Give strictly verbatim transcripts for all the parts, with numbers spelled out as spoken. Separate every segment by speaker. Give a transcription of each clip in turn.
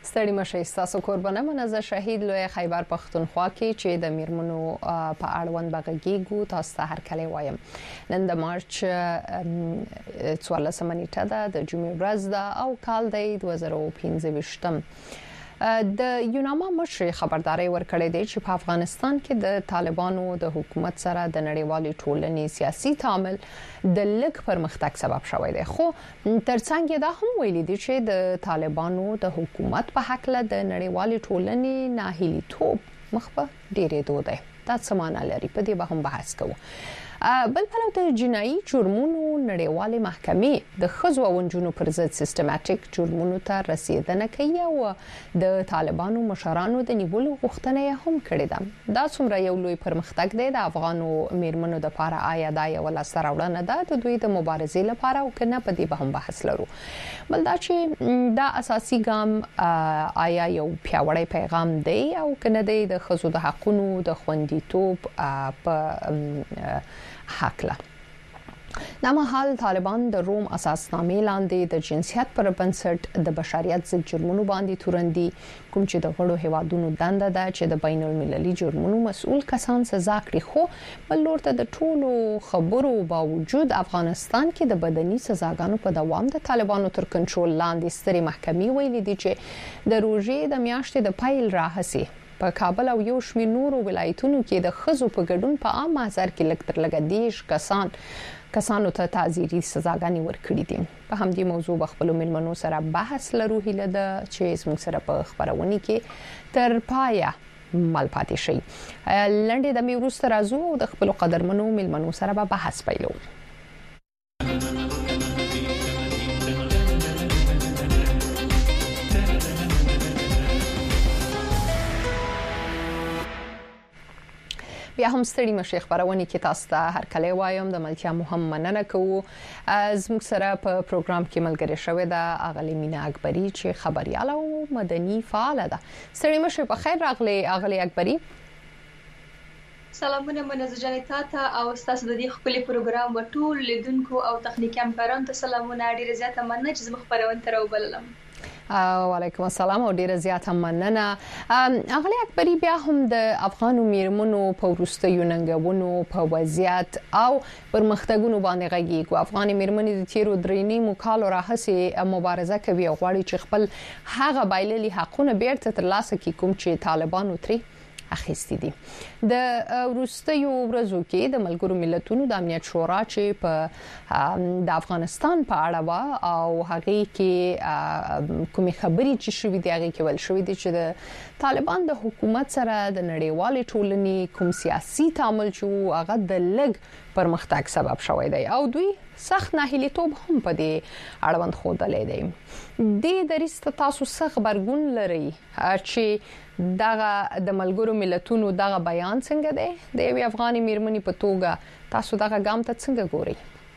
Speaker 1: ستړي مشه تاسو قربانه منزه شهید لوی خیبر پختونخوا کې چې د میرمنو په اړوند بغږیګو تاسو ته هر کله وایم نن د مارچ څوارلسمه نیټه ده د جمعې ورځ ده او کال دی دوه زره او پنځه ویشتم د یوناما مشر خبرداري ورکړې ده چې په افغانستان کې د طالبانو د حکومت سره د نړیوالې ټولنې سیاسي تعامل د لږ پرمختګ سبب شوی دی خو ترڅنګ دا هم ویلي دي چې د طالبانو د حکومت په حق له د نړیوالې ټولنې ناهیلي توپ مخ په ډېرې دوه دی دا څه معنی لري په دې به هم بحث کوو بل په لور د جنایي جرمونو نړیوالې محکمې د خزو او جنونو پر ضد سیستماتیک جرمونو ته رسیدنه کوي او د طالبانو مشرانو د نیولو غوښتنه هم کړې ده دا څومره یو لوی پرمختګ دی د افغانو میرمنو د لپاره آیا دا یو لاسته راوړنه ده د دوی د مبارزې لپاره او کنه په دې به هم بحث لرو بل دا چې دا اساسي ګام آیا یو پیاوړی پیغام دی او کنه دی د خزو د حقونو د خوندیتوب په حقله د مهال طالبان د روم اساسنامې لاندې د جنسیت پر بنسټ د بشریت ضد جرمونو باندې تورندي کوم چې د غړو هوادونو دنده ده چې د بین المللي جرمونو مسؤل کسان سزا کړي خو بل لور ته د ټولو خبرو باوجود افغانستان کې د بدني سزاګانو په دوام د طالبانو تر کنټرول لاندې ستري محکمې ویلي دي چې د روزې د میاشتې د پایل راهسي په کابل او یو شمېر نورو ولایتونو کې د خزو په ګډون په عام محضر کې لکتر لګدیش کسان کسانو ته تعزیري سزاګانې ورکړې دي په همدې موضوع بخپلو ملمنو سره بحث لرو هیله ده چې زموږ سره په خبرونه کې تر پایا مل پاتې شي لنډه د میروس ترازو او د خپل قدرمنو ملمنو سره به بحث پیلو بیا هم ستړي مشه خبرونه کې تاسو ته هر کله وایم د ملتیا مهم مننه کوو زموږ سره په پروګرام کې ملګری شوې ده اغلی مینا اکبری چې خبريال او مدني فعال ده ستړي مشه په خیر راغلي اغلی اکبری
Speaker 2: سلامونه منزه جان ته او تاسو د دې خپل پروګرام وټول لیدونکو او تخنیکی همکارانو ته سلامونه ډیره زیاته مننه چې زموږ خبرونه تر وبللم
Speaker 1: وعلیکم السلام او ډیره زیاته مننه اغلی اکبری بیا هم د افغانو میرمنو په ورستیو ننګونو په وضعیت او پرمختګونو باندې غږیږي افغاني میرمنې د تیرو درېنی مکالو راهسي مبارزه کوي او غواړي چې خپل هغه بایللي حقونه بیرته ترلاسه کړي کوم چې طالبانو ترې اخیستي دي د ورستیو ورځو کې د ملګرو ملتونو د امنیت شورا چې په د افغانستان په اړه وا او هغه کې کومې خبرې چې شوې دي هغه کې ول شوې دي چې د طالبان د حکومت سره د نړیوالې ټولنې کوم سیاسي تعامل چې هغه د لږ پرمختګ سبب شوی دی او دوی سخت ناهیلیتوب هم په دې اړوند خوده لیدي د دریست تاسو څخه خبرګون لري چې دغه د ملګرو ملتونو دغه بیان څنګه دی د یو افغاني میرمنې په توګه تاسو دغه ګام ته څنګه ګورئ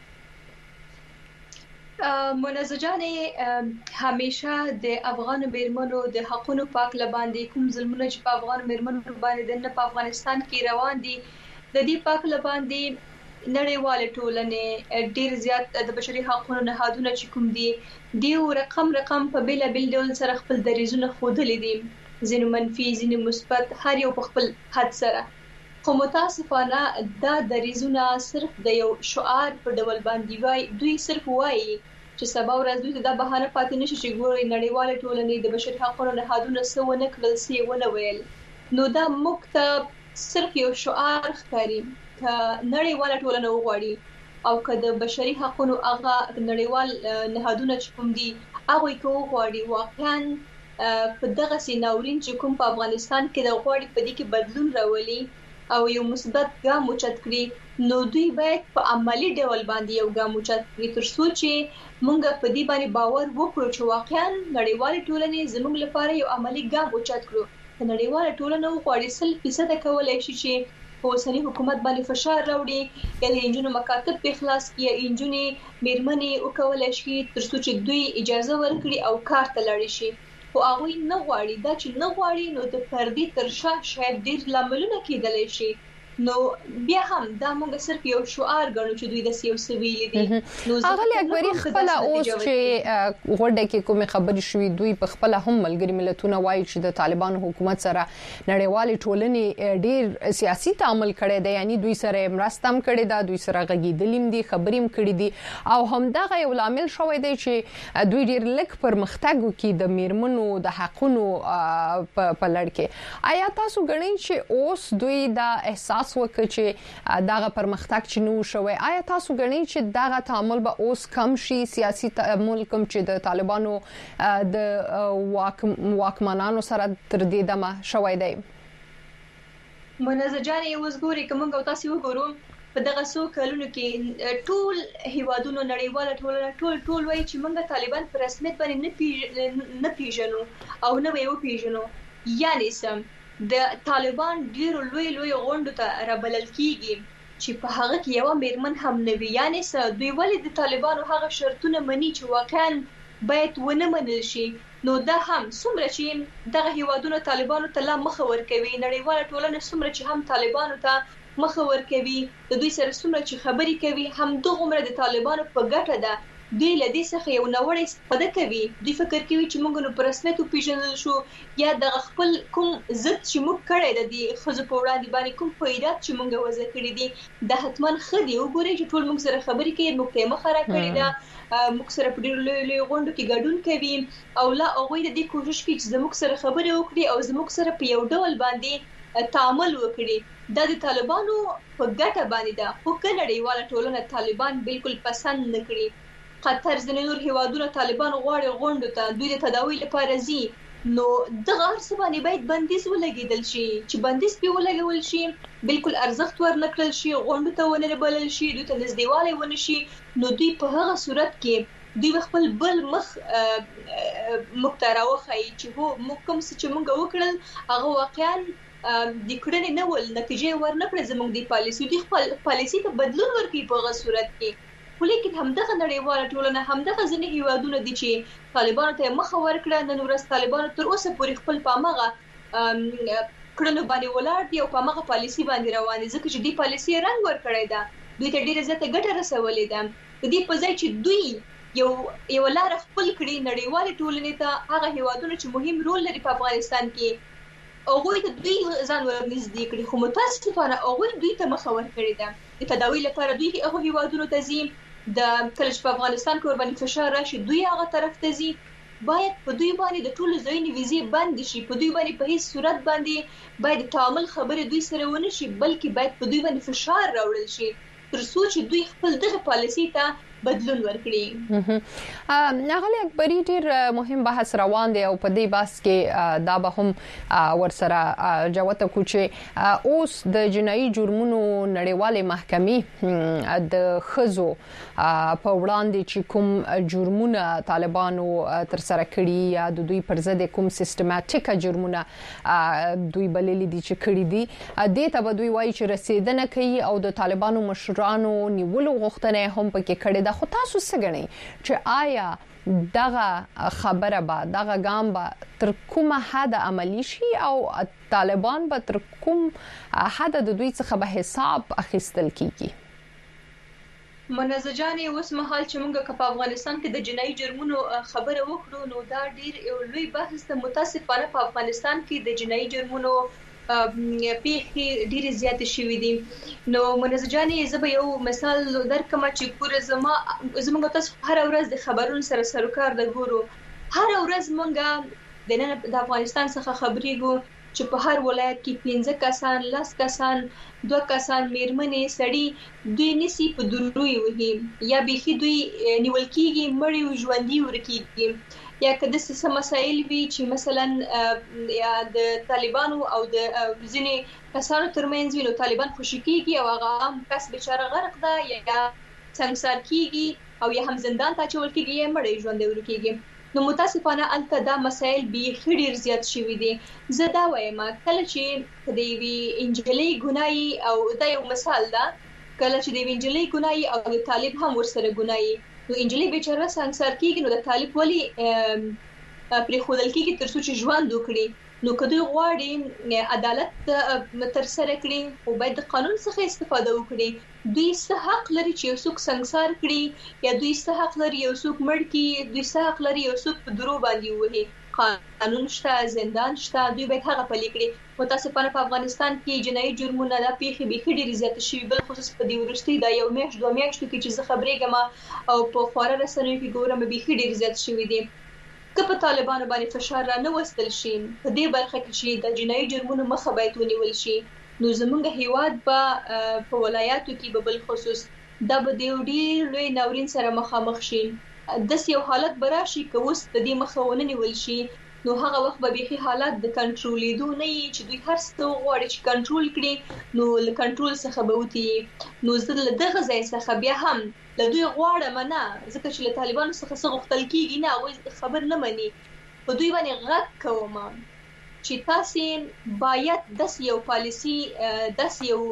Speaker 2: منزه جانې همیشه د افغان میرمنو د حقونو پاک لباندې کوم ظلمونه چې په افغان میرمنو باندې د افغانستان کې روان دي د دې پاک لباندې نړیواله ټولنې ډیر زیات د بشري حقوقو نهادونه چې کوم دي دیو رقم رقم په بیل بیل ډول سره خپل دریزونه خودلې دي ځینې منفي ځینې مثبت هر یو په خپل حد سره خو متاسفانه دا دریزونه صرف د یو شعار په ډول باندې وای دوی صرف وایي چې سبا ورځ دوی د بهانه پاتې نشي چې ګوري نړیواله ټولنې د بشري حقوقو نهادونه څه ونه کړل څه ونه ویل نو دا مکتب صرف یو شعار ښکاري ک نړیواله ټولنه وغواړي او که د بشري حقوقو هغه نړیوال نهادونه چې کوم دي هغه کو غواړي واقعا په دغه سیناورین چې کوم په افغانستان کې د غواړي په دې کې بدلون راولي او یو مثبت ګام اوچت کړي نو دوی باید په عملی ډول باندې یو ګام اوچت کړي تر څو چې موږ په دې باندې باور وکړو چې واقعا نړیوال ټولنې زموږ لپاره یو عملی ګام اوچت کړو د نړیوال ټولنې غواړي سل فیصد کولای شي چې په اوسنی حکومت باندې فشار راوړي یا د انجونو مکاتب په خلاص کې یا انجونې میرمنې وکولای شي تر څو چې دوی اجازه ورکړي او کار ته لاړ شي خو هغه نه غواړي دا چې نه غواړي نو د فردي ترشا شاید ډیر لاملونه کېدلی شي نو بیا هم دا موږ صرف یو شعار ګڼو چې دوی د سیو سویل دي.
Speaker 1: نو اغلی اکبري خپل اوس چې غونډه کې کومه خبرې شوې دوی په خپل هم ملګری ملتونه وایي چې د طالبان حکومت سره نړیوال ټولنې ډیر سیاسي تعامل کړي دی، یعنی دوی سره مرستم کړي دا، دوی سره غږیدلیم دي، خبرې هم کړي دي او هم دا یو لامل شوی دی چې دوی ډیر لک پرمختګ کوي د میرمنو د حقونو په لړ کې. آیا تاسو غنئ چې اوس دوی دا احساس وکړي چې داغه پرمختګ چې نو شوی، آیا تاسو غنئ چې داغه تعامل به اوس کم شي، سیاسي تعامل کوم چې د طالبانو د واکمنانو سره تر دې دمه شوی دی؟
Speaker 2: منزه جان یو وګوري کوم او تاسو وګورئ په دغه څو کلونو کې ټول هیوادونو نړیواله ټولنه ټول ټول وایي چې موږ طالبان په رسمیت باندې نه پیژنو او نه یو پیژنو. یعنی سم د طالبان ډیر لوی لوی غونډو ته رابلل کیږي چې په هغه کې یو میرمن هم نه وي. یعنی څه دوی ولې د طالبانو هغه شرطونه مني چې واقعا باید ونه منل شي. نو دا هم څومره چې دغه هیوادونو طالبانو ته لا مخ ور کوي، نړیواله ټولنه څومره چې هم طالبانو ته مخ ور کوي، د دوی سره څومره چې خبرې کوي، هم دغه عمر د طالبانو په ګټه ده. دوی لدی څخه یو نوړی استفاده کوي. دوی فکر کوي چې موږ نو پر رسمیت پیژندل شو یا د خپل کوم ضد چې موږ کړی د دې خزو په وړاندې باندې کوم پیدات چې موږ وځ کړی دي د حتمان خدي وګوري چې ټول موږ سره خبرې کوي، موږ ته مخه را کړی دا، موږ سره په ډیر لوی لوی غونډو کې ګډون کوي او لا هغه د دې کوشش کوي چې زموږ سره خبرې وکړي او زموږ سره په یو ډول باندې تعامل وکړي. دا د طالبانو په ګټه باندې ده، خو نړیواله ټولنه طالبان بالکل پسند نه کړي. قطر ځینې نور هیوادونو طالبان غواړي غونډو ته دوی د تداوی لپاره ځي، نو دغه ارڅ باندې باید بندیز ولګیدل شي چې بندیز په ولګول شي، بالکل ارزښت ورنکړل شي، غونډو ته ونه بلل شي، دوی ته نږدېوالی ونه شي. نو دوی په هغه صورت کې دوی خپل بل مخ مختاره وخی چې هو موږ کوم څه چې موږ وکړل هغه واقعا د کړنې نه ول نتیجه ورنکړه، زموږ د پالیسي دوی خپل پالیسي ته بدلون ورکړي په هغه صورت کې. ولیکن همدغه نړیواله ټولنه همدغه ځینې هیوادونه دي چې طالبانو ته مخه ورکړه، نن ورځ طالبانو تر اوسه پورې خپل پامغه کړنو باندې ولاړ دي او پامغه پالیسي باندې روان دي، ځکه چې دې پالیسي رنګ ورکړی ده، دوی ته ډیره زیاته ګټه رسولې ده. د دې په ځای چې دوی یو یو لار خپل کړي نړیواله ټولنې ته، هغه هیوادونه چې مهم رول لري په افغانستان کې هغه ته دوی ځان ورنږدې کړي، خو متاسفانه هغه دوی ته مخه ورکړی ده. د تداوی لپاره دوی هغه هیوادونو ته ځي، د کله چې په افغانستان کې ور باندې فشار راشي دوی هغه طرف ته ځي. باید په دوی باندې د ټولو ځایونو ویزې بند شي، په دوی باندې په هیڅ صورت باندې باید تعامل خبرې دوی سره ونه شي، بلکې باید په دوی باندې فشار راوړل شي تر څو چې دوی خپل دغه پالیسي ته بدلون ورکړي.
Speaker 1: ناغلی اکبري ډیر مهم بحث روان دی او په دې بحث کې دا به هم ورسره جوته کو چې اوس د جنایي جرمونو نړیوالې محکمې د خزو په وړاندې چې کوم جرمونه طالبانو تر سره کړي یا د دوی پر ضد کوم سیستماتیک جرمونه دوی بللي دي چې کړي دي، دې ته به دوی وایي چې رسیدنه کوي او د طالبانو مشرانو نیولو غوښتنه هم پکې کړي ده. خو تاسو څه ګڼئ چې آیا دغه خبره به دغه ګام به تر کومه حد عملی شي او طالبان به تر کوم حد د دوی څخه به حساب اخیستل کیږي؟
Speaker 2: منزه جان اوس مهال چې موږ په افغانستان کې د جنایي جرمونو خبره وکړو نو دا ډیر یو لوی بحث ته متاسفانه په افغانستان کې د جنایي جرمونو پیښې ډېرې زیاتې شوې دي. نو منزه جانې زه به یو مثال درکړم چې پوره زما زموږ تاسو هر ورځ د خبرونو سره سروکار د ګورو، هر ورځ موږ د نن د افغانستان څخه خبرېږو چې په هر ولایت کې پنځه کسان، لس کسان، دوه کسان میرمنې سړي دوی نسی په دروي وهي یا بيخي دوی نیول کېږي، مړی ژوندۍ ورکېږي، یا کده څه مسایل وی چې مثلا یا د طالبانو او د ځینې کسانو ترمنځ وي، نو طالبان خوشي کېږي او هغه هم کس بیچاره غرق ده یا سنگسار کېږي او یا هم زندان ته اچول کېږي یا مړی ژوندۍ ورکېږي. نو متاسفانه الته دا مسایل بیخي ډېر زیات شوي دي. زه دا وایم کله چې د یوې نجلۍ ګناهي او دا یو مثال ده، کله چې د یوې نجلۍ ګناهي او د طالب هم ورسره ګناهي، نو انجلۍ بیچاره سنگسار کېږي، نو د طالب ولی پرې خودل کېږي تر څو چې ژوند وکړي. نو کدی غواړي عدالت تر سره کړي او باید د قانون څخه استفاده وکړي دوی څه حق لري چې یو څوک سنگسار کړي یا دوی څه حق لري یو څوک مړ کړي دوی څه حق لري یو څوک په درو باندې وهي قانون شته زندان شته دوی باید هغه پلي کړي متاسفانه په افغانستان کې جنایي جرمونه د پیښې به ډېر زیات شوي بل خصوص په دی ورستي دا یو میاشت دوه میاشتو کې چې زه خبرېږم او په خورا رسنیو کې ګورم به ډېر زیات شوي دي که په طالبانو باندې فشار را نه وستل شي په دې برخه کې چې د جنایي جرمونو مخه باید ونیول شي نو زمونږ هیواد به په ولایاتو کې به بل خصوص دا به ډېر لوی ناورین سره مخامخ شي د یو حالت براشي که اوس د دې مخه ونه نیول شي نو هغه وخت به به حالات د کنټرولېدو نه چې دوی هر څه غواړي چې کنټرول کړي نو له کنټرول څخه به وتی نو زه له دغه ځای څخه بیا هم له دوی غواړم نه ځکه چې له طالبانو څخه څه غوښتل کیږي نه او خبر نه مني په دوی باندې غږ کوم چې تاسو باید د یو پالیسی د یو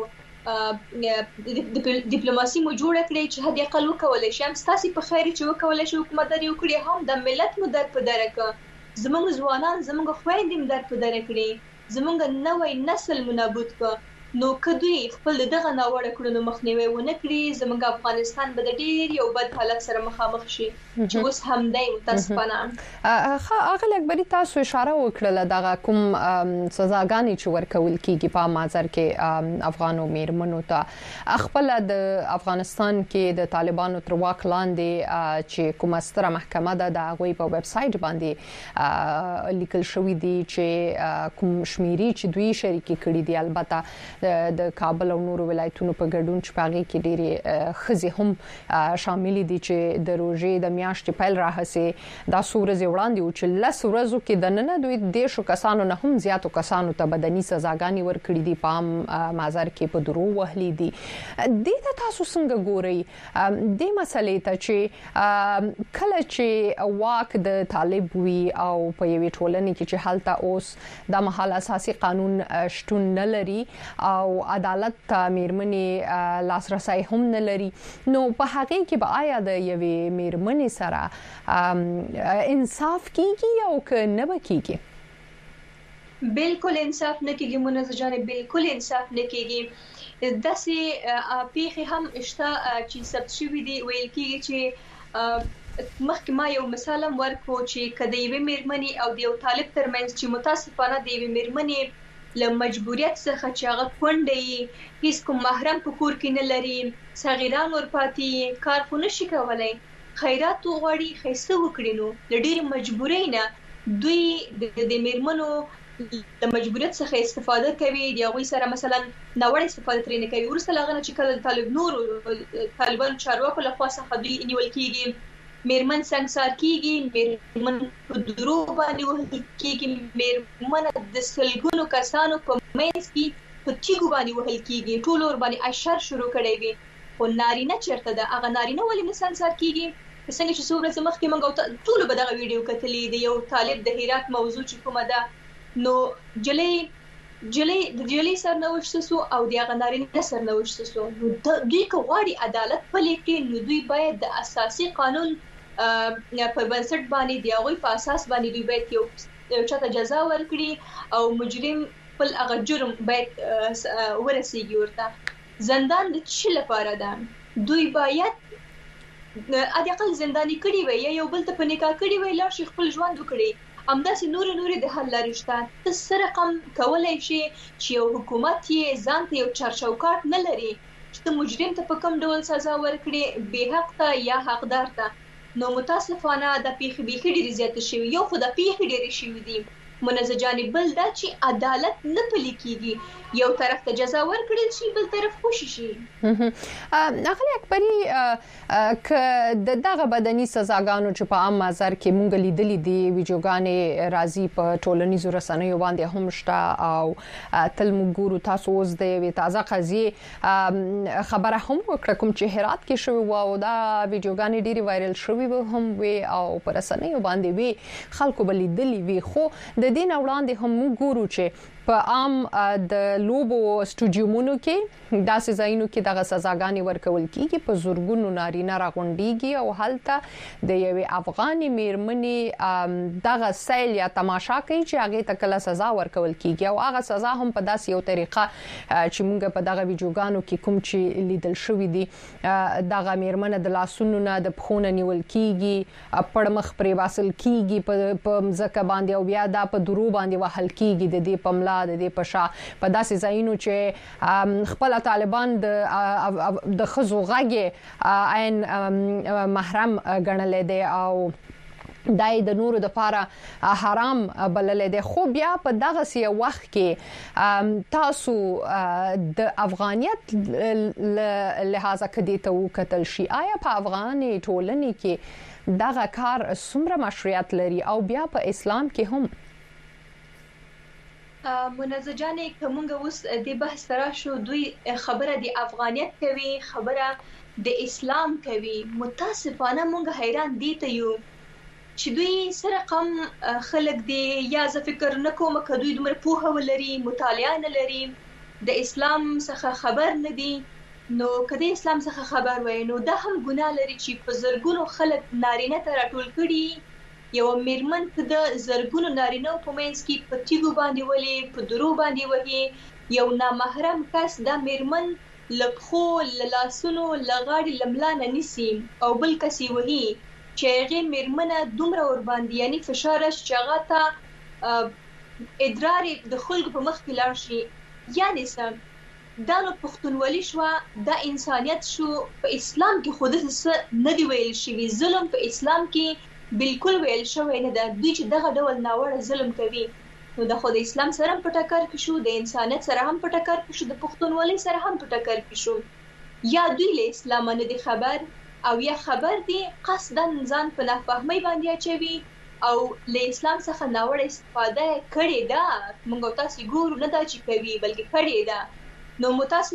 Speaker 2: ډیپلوماسي مو جوړ کړئ چې هدي اقل وکولای شي هم تاسو په خیر چې وکولای شي حکومت لري وکړي هم د ملت مو در په درکه زموږ ځوانان زموږ خويندې مو در په درکړي زموږ نوې نسل منابود کو نو کدوې خپل دغه ناوړه کړنو مخنیوي ونه کړی زموږ افغانستان به د ډیر یو بد حالت سره مخامخ شي چې اوس هم دی متاسفانه
Speaker 1: هغه اکبري تاسو اشاره وکړه دغه کوم سزاګانې چې ورکول کیږي په مازر کې افغانو میرمنو ته خپل د افغانستان کې د طالبانو تر واک لاندې چې کومه ستره محکمه ده د هغوی په ویب سټ باندې لیکل شوی دی چې کوم شمیري چې دوی شریکي کړي دي البته د کابل او نورو ولایتونو په ګډون چې پاغي کې ډېری خزي هم شامل دي چې د روزي د میاشتې پیل راهسي د سورز وړاندې او چې لس ورځو کې د نن دوی د شو کسانو نه هم زیاتو کسانو ته بدني سزاګانی ورکړي دي پام مازر کې په درو وهلي دي د تاسو څنګه ګوري د مسلې ته چې کله چې واک د طالب وي او په یوې ټولنې کې چې حالت اوس د محل اساسي قانون شتون نه لري او عدالت ته میرمنې لاسرسي هم نه لري نو په هغه کې به آیا د یوې میرمنې سره انصاف کیږي او که نه کیږي
Speaker 2: بالکل انصاف نه کیږي منزه جانب بالکل انصاف نه کیږي داسې پیخي هم اشتا چې ثبت شوی دی ویل کیږي چې مخکې ما یو مثال ورکو چې کدی وی میرمنې او د یو طالب ترمنځ چې متاسفانه دی وی میرمنې له مجبوریت څخه چې هغه کونډې هیڅ کوم محرم په کور کې نه لري صغیران ورپاتې کار خو نشي کولای خیرات غواړي خیسته وکړي نو د ډېر مجبورۍ نه دوی د میرمنو د مجبوریت څخه استفاده کوي دی هغه سره مثلا ناوړه استفاده ترې نه کوي ورسره لغنه چې کله طالب نور طالبان چارواکو له خوا څخه دوی نیول کیږي میرمن سنگسار کیږي میرمن په درو باندې وهل کیږي میرمن د سلګونو کسانو په مېز کې په تیګو باندې وهل کیږي ټول ور باندې اشر شروع کړي وي خو نارینه چیرته ده هغه نارینه ولې نه سنگسار کیږي څنګه چې څومره سمخ کې منګو ټول به دغه ویډیو کتلې دی یو طالب د هرات موضوع چې کومه ده نو جلې جلې د جلې سرنوشت سو او د هغه نارینه سرنوشت سو نو دوی کوړي عدالت په لیکي نو دوی باید د اساسي قانون په بنسټ باندې دی هغه په اساس باندې دوی باید یو چاته جزا ورکړي او مجرم خپل هغه جرم باید ورسیږي ورته زندان د څه لپاره ده دوی باید اته اقل زنداني کړي وي یا یو بل ته په نکاح کړي وي لا شي خپل ژوند وکړي همداسې نور نور د حل لارې شته تاسو رقم کولای شي چې یو حکومت یې ځان ته یو چارچوکاټ نه لري چې مجرم ته په کوم ډول سزا ورکړي به حق ته یا حقدار ته نو متاسفانه د پیخي بیخي ډیره زیاته شوی یو خو د پیخي ډیره شوی دی منزه جانب بل دا چې عدالت نه پلي کیږي یو طرف ته جزا ورکړل شي بل طرف خوشي شي
Speaker 1: اغلی اکبري ک د دغه بدني سزاګانو چې په عام مازر کې مونږ لیدلې دي ویډیوګانې راځي په ټولنیزو رسنیو باندې هم شته او تل مګورو تاسو اوس د وی تازه قضیه خبره هم وکړه کوم چې هرات کې شوی و او دا ویډیوګانې ډېری وایرل شوی و هم وی او پر رسنیو باندې وی خلکو بل لیدلې وی خو د دین وړاندې هم ګورو چې په عام د لوبو سټوډیومونو کې داسې ځایونو کې دغه سزاګانې ورکول کیږي په زورګونو نارینه راغونډيږي او هلته د یوې افغاني میرمنې دغه سیل یا تماشا کوي چې هغه ته کله سزا ورکول کیږي او هغه سزا هم په داسې یو طریقه چې موږ په دغه ویډیوګانو کې کوم چې لیدل شوې دي دغه میرمنه د لاسونو نه د پخونه نیول کیږي پړمخ پرې واسل کیږي په مزکه باندې او بیا دا په درو باندې وهل کیږي د دې پملا د دې پشا په داسې ځایونو چې خپل طالبان د د خزو غږی عین محرم ګڼل دي او دای د نورو د لپاره حرام بلل دي خو بیا په دغه سی وخت کې تاسو د افغانیت لحاظه کدي ته وکتل شي آیا په افغاني ټولنې کې دغه کار څومره مشروعیت لري او بیا په اسلام کې هم
Speaker 2: منزه جانې کومه اوس د بحث سره شو دوی خبره د افغانیت کوي خبره د اسلام کوي متاسفانه مونږ حیران دي ته یو چې دوی سره قم خلق دي یا ز فکر نکوم کدوې دومره پوهه ولري مطالعه نه لري د اسلام څخه خبر نه دي نو کله اسلام څخه خبر وای نو دا هم ګناه لري چې په زرګونو خلک نارینه ته راټول کړي یو میرمن د زرګونو نارینه په منځ کې په تیګو باندې ولې په درو باندې وهي یو نامحرم کس دا میرمن لکخو لاسونو لغاړي لملانه نسی او بل کسي وهي چې هغه میرمنه دومره ور باندې یعنی فشار شغاته ادرار د خلکو په مخ کې لاړ شي یعنی سم دا نو پښتونولي شو دا انسانيت شو په اسلام کې خود څه نه دی ویل شوی ظلم په اسلام کې بالکل ویل شوی نه دا دوی چې دغه ډول ناوړه ظلم کوي نو د خود اسلام سره په ټکر کې شو د انسانيت سره هم په ټکر کې شو د پښتونولي سره هم په ټکر کې شو یا دوی له اسلام نه دي خبر او یا خبر دي قصدا ځان په نافهمۍ باندې اچوي او له اسلام څخه ناوړه استفاده کړي دا موږ تاسو ګورو نه دا چې کوي بلکې کړي دا نو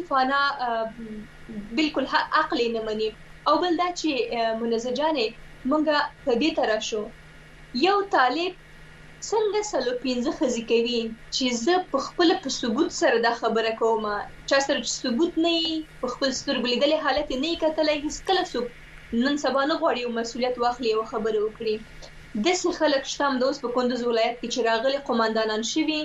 Speaker 2: متاسفانه بالکل عقل نه مني او بل دا چې منزه جانې موږ په دې طرف شو یو طالب څنګه سلو پینځه خزي کوي چې زه په خپل په ثبوت سره دا خبره کوم چې سره ثبوت نه په خپل سترګو لیدلې حالت نه کتلې هیڅ کله څوک نن سبا نه غواړي او مسولیت واخلي او خبره وکړي د څه خلک شتم د اوس په کندوز ولایت کې چې راغلي قوماندانان شوي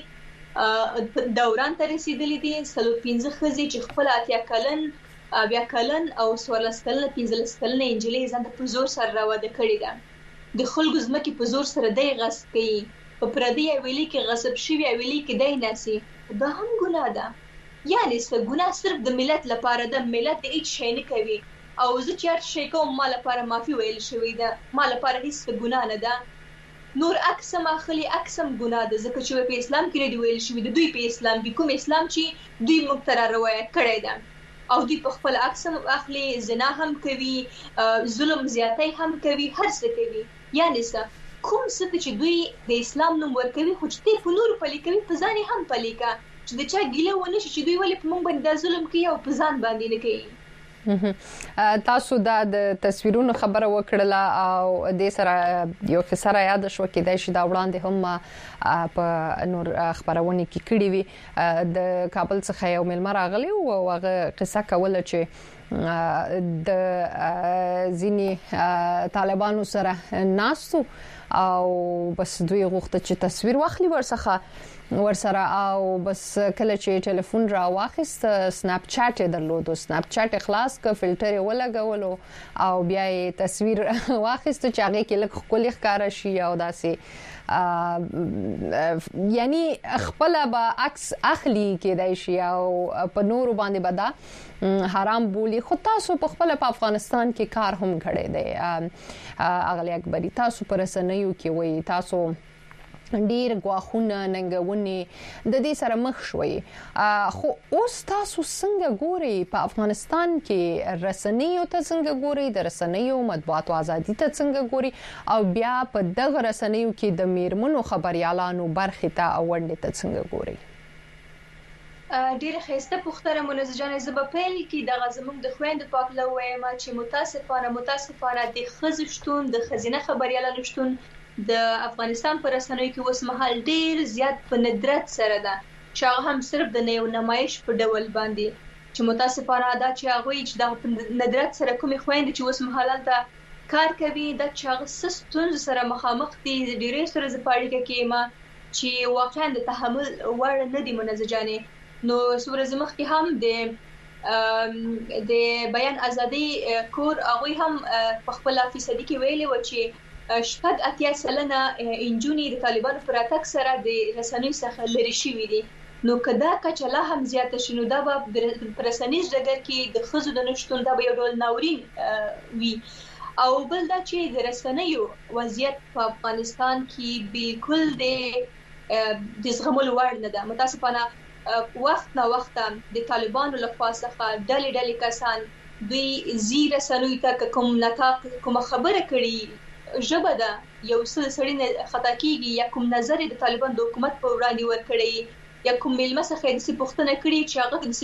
Speaker 2: دوران ته رسیدلې دي سلو پینځه خزي چې خپل اتیا کلن بیا کلن او سوالس کلن پینځلس کلن انجلې ځان په زور سره راوده کړی ده د خلکو ځمکې په زور سره دی غصب کوي په پردي ویلي کې غصب شوی ویلي کې دی ناسي دا هم ګناه ده یعنی څه ګناه صرف د ملت لپاره د ملت د هیڅ شي نه کوي او زه چې شي کوم مال لپاره معافي ویل شوی ده مال لپاره هیڅ ګناه نه ده نور اقسم اخلي اقسم ګناه ده ځکه چې په اسلام کې دی ویل شوی د دوی په اسلام کې کوم اسلام چې دوی مقتره روایت کړی ده او دوی په خپل اقسم اخلي زنا هم کوي ظلم زیاتی هم کوي هر څه کوي یعنی څه کوم څه چې دوی د اسلام نوم ورکوي خو چې په نور پلي کوي په ځان هم پلي کا چې د چا ګیله ونه شي چې دوی ولې په مونږ باندې ظلم کوي او په ځان باندې نه کوي
Speaker 1: تاسو د تصویرونو خبره وکړه او د سره یو فسره یاد شو کې د شي دا وړاندې هم په نور خبرونه کې کړي وي د کابل څخه یو ملمر راغلی او هغه قصه کوله چې د ځینی طالبانو سره ناسو او بس دوی غوښته چې تصویر واخلي ورڅخه ورسره او بس کله چې ټلیفون را واخیست سناپ چات درلود سناپ چات خلاص ک فلټر ولګولو او بیا یې تصویر واخیست چې هغه کې لږ خولي ښکارا شي او داسې یعنی خپل به عکس اخلي کېدای شي او په نورو باندې بدا حرام بولی خو تاسو په خپل په افغانستان کې کار هم کړی دی اغلی اکبری تاسو پر سنیو کې وای تاسو ډیر غواخونه ننګونی د دې سره مخ شوي خو اوس تاسو څنګه ګوري په افغانستان کې رسنیو ته څنګه ګوري د رسنیو مطبوعاتو ازادي ته څنګه ګوري او بیا په دغه رسنیو کې د میرمنو خبريالانو برخه ته اونډه ته څنګه ګوري
Speaker 2: ډیره خسته پختره منزجان زب پیل کې د غزمون د خويند پاک لوي ما چې متاسفانه متاسفانه د خزشتون د خزینه خبريالانو شتون د افغانستان پر رسنیو کې اوس مهال ډیر زیات په ندرت سره ده چې هغه هم صرف د یو نمایش په ډول باندې چې متاسفانه دا چې هغه چې د ندرت سره کومې خويندې چې اوس مهال ته کار کوي د چاغ سستون سره مخامخ دي ډیرې سره زپاړي کې ما چې واقعا د تحمل وړ نه دي منځجانې نو سورز مخ کې هم د د بیان ازادي کور هغه هم په خپل فیصدي کې ویلي و چې شپږ اتیا سلنه انجونی د طالبانو پر اتک سره د رسنۍ څخه لري شوې دي نو کدا کچلا هم زیاته شنو دا به پرسنیز ډګر کې د خزو د نشټون دا به یو ډول ناورین وی او بل دا چې د رسنیو وضعیت په افغانستان کې بالکل د د زغمل وړ نه ده متاسفانه وخت نه وخت د طالبانو لخوا څخه ډلې ډلې کسان دوی زیره سنوي ته کوم نتاق کوم خبره کړي ژبه ده یو څه سړی خطا کیږي یا کوم نظر د طالبان د حکومت په وړاندې ورکړي یا کوم ملمه څخه د سی پښتنه کړي چې هغه د سی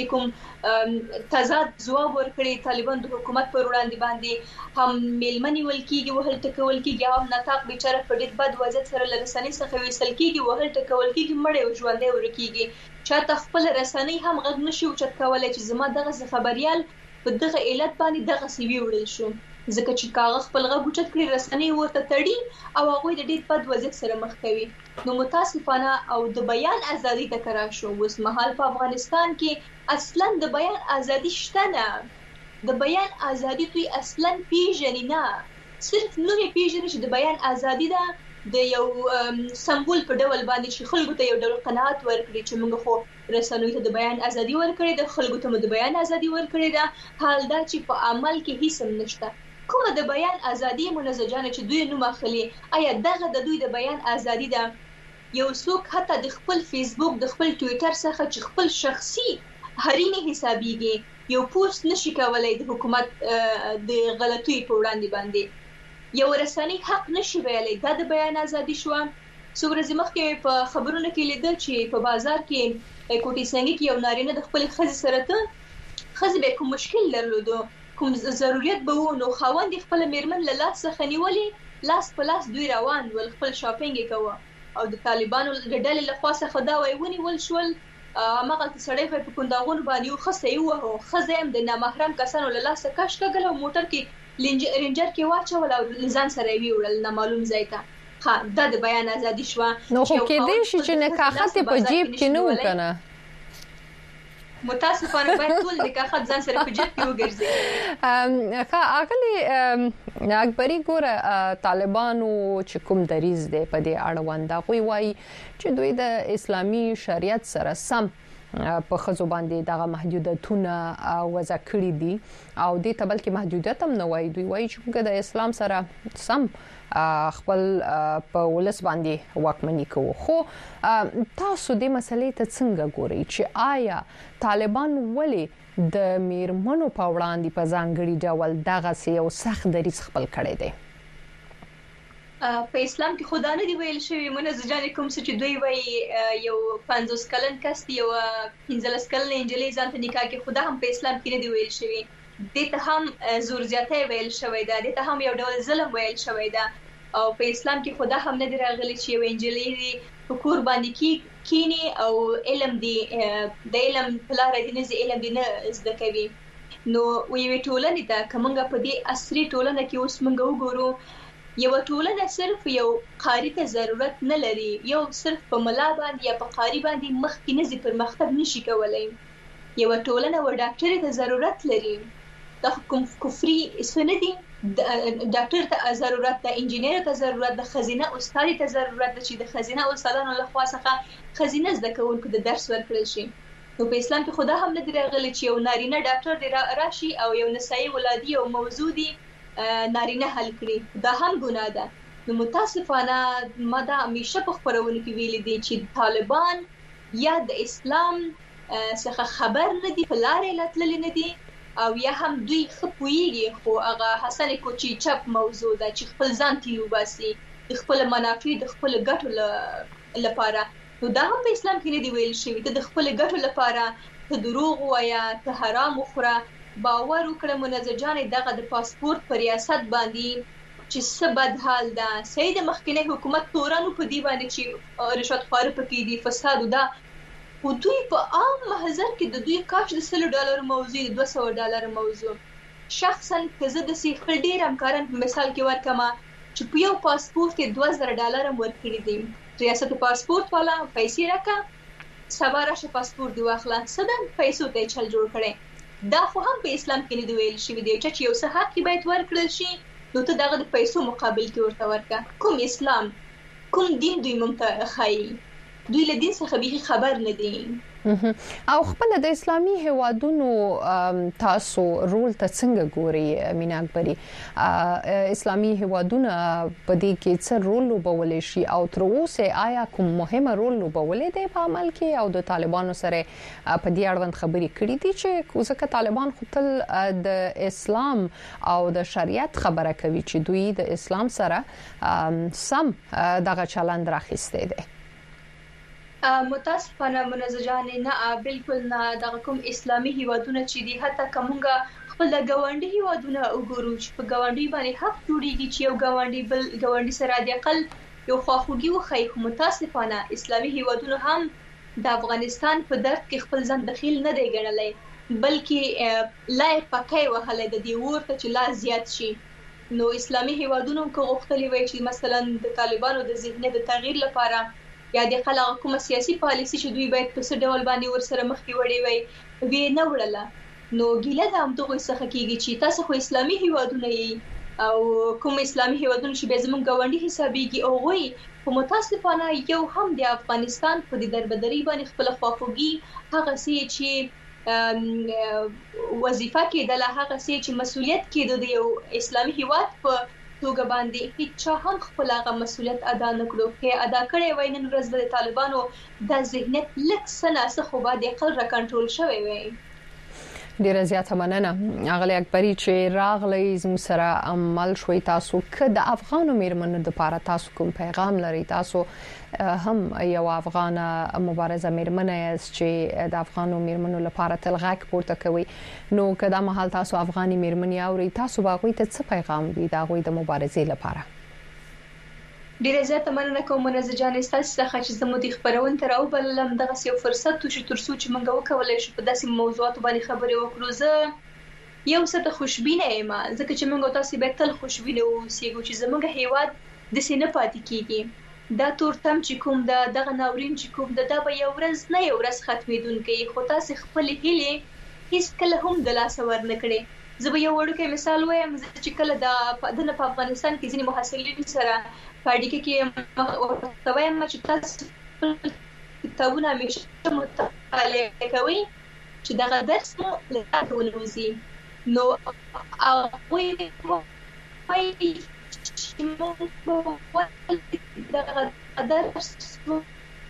Speaker 2: کوم تضاد ځواب ورکړي طالبان د حکومت پر وړاندې باندې هم ملمنی ولکیږي وهل ټکول کیږي هم نتاق بیچاره په ډېر بد وضعیت سره لرسنۍ څخه وېسل کیږي وهل ټکول کیږي مړ او ژوندۍ ورکیږي چې خپل رسنۍ هم غږ نشي اوچت کولای چې زما دغه خبريال په دغه علت باندې دغه سی وی وړل شو ځکه چې کاغذ خپل غږ اوچت کړي رسنۍ ورته تړي او هغه د ډېر بد وضعیت سره مخ کوي نو متاسفانه او د بیان ازادي ته کرا شو اوس مهال په افغانستان کې اصلا د بیان ازادي شته نه د بیان ازادي دوی اصلا پیژني نه صرف نو پیژني چې د بیان ازادي ده د یو سمبول په ډول باندې چې خلکو ته یو ډول قناعت ورکړي چې موږ خو رسنوي ته د بیان ازادي ورکړي د خلکو ته د بیان ازادي ورکړي ده حال دا چې په عمل کې هیڅ هم نشته کومه د بیان ازادي منځجانه چې دوی نو مخلي آیا دغه د دوی د بیان ازادي ده یو څوک حتی د خپل فیسبوک د خپل ټوئیټر څخه چې خپل شخصي هرینه حسابيږي یو پوسټ نشي کولای د حکومت د غلطۍ په وړاندې باندې یو رسنۍ حق نشي ویلای دا د بیان ازادي شو سورزي مخ کې په خبرونه کې لیدل چې په بازار کې کوټي څنګه کې یو نارینه د خپل خزي سره ته خزي به کوم مشکل درلودو کوم ضرورت به وو نو خاوند خپل میرمن له لاس څخه نیولې لاس په لاس دوی روان ول خپل شاپینګ کوي او د طالبانو د ډلې له خاصه خدا وایونی ول شول مغه سړی په کونداغون باندې یو خسته یو خزم د نامحرم کسانو له لاس کش کګل او موټر کې رینجر کې واچول او لزان سره وی وړل نه معلوم ځای ته ها د بیان ازادي شو
Speaker 1: نو خو کې دې شي چې نه کاخت په جیب کې نو کنه
Speaker 2: متاسفانه باید ټول د کاخت ځان سره په جیب کې وګرځي
Speaker 1: ښه اغلی اکبري ګوره طالبانو چې کوم دریز دی په دې اړوند دا کوي وایي چې دوی د اسلامي شریعت سره سم په خزو باندې دغه محدودیتونه وضع کړی دي او دې ته بلکې محدودیت هم نه وایي دوی وایي چې د اسلام سره سم خپل په ولس باندې واکمني کوي خو تاسو دې مسلې ته څنګه ګورئ چې آیا طالبان ولې د میرمنو په وړاندې په ځانګړي ډول دغه یو سخت دریځ خپل کړی دی
Speaker 2: په اسلام کې خدا نه دی ویل شوی منځ جان کوم چې دوی وایي یو پنځوس کلن کس یو پنځلس کلن انجلۍ ځان ته نکاح کې خدا هم په اسلام کې نه دی ویل شوی دته هم زور زیاته ویل شوی دا دته هم یو ډول ظلم ویل شوی دا او په اسلام کې خدا هم نه دی راغلی چې یو انجلۍ په کور باندې کې کینی او علم دی د علم پلار دی نه علم دی نه زده کوي نو وی ټولنه دا کومه په دې عصري ټولنه کې اوس موږ وګورو یو ټولنه صرف یو قاری ته ضرورت نه لري یو صرف په ملا باندې یا په قاری باندې مخکې نه پر مختب نشي کولای یو ټولنه و ډاکټر ته ضرورت لري د کوم کفري سندي ډاکټر ته ضرورت ده انجینر ته ضرورت ده خزینه استاد ته ضرورت ده چې د خزینه استادانو له خوا څخه خزینه زده کوونکو د درس ورکړل شي نو په اسلام کې خدا هم نه دی راغلی چې یو نارینه ډاکټر دی راشي او یو نسایي ولادي او موضوع دی نارینه حل کړي دا هم ګناه ده نو متاسفانه ما دا همیشه په خبرونه کې ویل دي چې طالبان یا د اسلام څخه خبر نه دي په لارې لاتلل نه دي او یا هم دوی خپويږي خو هغه حسن کوچی چپ موضوع ده چې خپل ځان تیلو باسي د خپل منافع د خپل ګټو لپاره نو دا هم په اسلام کې نه دی ویل شوی ته د خپل ګټو لپاره ته دروغ وایا ته حرام خوره باور وکړه منځجانې دغه د پاسپورت پر ریاست باندې چې سبد حال ده سید مخکنی حکومت تورانو په دی باندې چې رشوت خور پکې دي فساد ده او دوی په عام محضر کې د دوی کاش د سلو ډالر موضوع د دوه سوه ډالر موضوع شخصا که زه د سی خپل ډیر همکاران په مثال کې ورکما چې په یو پاسپورت کې دوه زره ډالر ورکړي دي ریاست پاسپورت والا پیسې راکا سبا راشه پاسپورت دی واخلا سدان پیسو ته چل جوړ کړي دا خو هم په اسلام کې نه دی ویل شوی دی چې یو څه حق باید ورکړل شي نو ته دغه د پیسو مقابل کې ورته ورکا کوم اسلام کوم دین دوی مونږ خای دوی له دین څخه به خبر نه دي
Speaker 1: او خپل د اسلامي هوادونو تاسو رول ته څنګه ګوري مینا اکبري اسلامي هوادونه په دې کې څه رول لوبولای شي او تر اوسه آیا کوم مهمه رول لوبولای دی په عمل کې او د طالبانو سره په دې اړوند خبرې کړې دي چې ځکه طالبان خپل د اسلام او د شریعت خبره کوي چې دوی د اسلام سره سم دغه چلند راخسته دي
Speaker 2: متاسفانه منزجانه نه بالکل نه دغه کوم اسلامي هیوادونه چې دي حتی کومه خپل ګاونډي هیوادونه وګورو چې په ګاونډي باندې حق جوړیږي چې یو ګاونډي بل ګاونډي سره د اقل یو خواخوږي وخی خو متاسفانه اسلامي هیوادونه هم د افغانستان په درد کې خپل ځان دخیل نه دی ګڼلای بلکې لا پکای وهله د دې ورته چې لا زیات شي نو اسلامي هیوادونو کو غوښتلی وای چې مثلا د طالبانو د ذهنیت د تغییر لپاره یا د خلک کومه سیاسي پالیسي چې دوی باید په څه ډول باندې ورسره مخ کې وړي وي وی نه وړله نو ګیله د هم دغه څخه کیږي چې تاسو خو اسلامي هیوادونه یې او کوم اسلامي هیوادونه چې به زموږ ګاونډي حسابيږي او وي په متاسفانه یو هم د افغانستان په د دربدري باندې خپل خواخوږي هغه سي چې وظیفه کې د لا هغه سي چې مسؤلیت کې د یو اسلامي هیواد په توګه باندې هیڅ هم خپل هغه مسؤلیت ادا نکړو کې ادا کړی وای نن ورځ د طالبانو د ذهنیت لک سنه څخه باندې خپل را کنټرول شوی وای
Speaker 1: ډیره زیاته مننه اغلی اکبري چې راغلی زموږ سره عمل شوي تاسو که د افغانو میرمنو لپاره تاسو کوم پیغام لري تاسو هم یو افغان مبارزه میرمنه است چې د افغانو میرمنو لپاره تل غږ پورته کوي نو که دا مهال تاسو افغاني میرمنې اوري تاسو باغوي ته څه پیغام دی دا غوي د مبارزې لپاره
Speaker 2: ډیره زیاته مننه کوم منزجان استاسو څخه چې زموږ د خبرونه تر او بللم دغه یو فرصت شو تر څو چې موږ وکولای شو په داسې موضوعاتو باندې خبرې وکړو زه یو څه ته خوشبینه یم ځکه چې موږ تاسو به تل خوشبینه اوسېږو چې زموږ هیواد د سینې پاتې کیږي دا تورتم چې کوم دا دغه ناورین چې کوم دا به یو ورځ نه یو ورځ ختمېدونکي خو تاسو خپل هیله هیڅ کله هم د لاس ور نه کړې زه به یو وړوکی مثال وایم چې کله د په افغانستان کې ځینې محصلین سره پاډیکه کې ورته وایم چې تاسو کتابونه همیشه مطالعه کوئ چې دغه درس مو له تاسو ونوزي نو هغوی وایي چې موږ دغه درس مو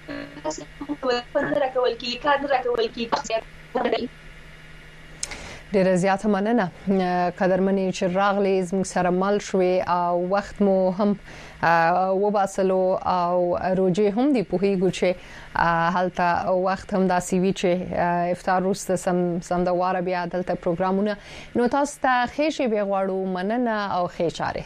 Speaker 2: نه راکول کېږي کار نه راکول کېږي
Speaker 1: ډیره زیاته مننه قدرمنې چې راغلي زموږ سره مل شوي او وخت مو هم وباسلو او روجي هم دی په هیګو چې هلته وخت هم داسې وی چې افطار وروسته سم سم د واره بیا دلته پروګرامونه نو تاسو ته خېشي به غواړو مننه او خېچاره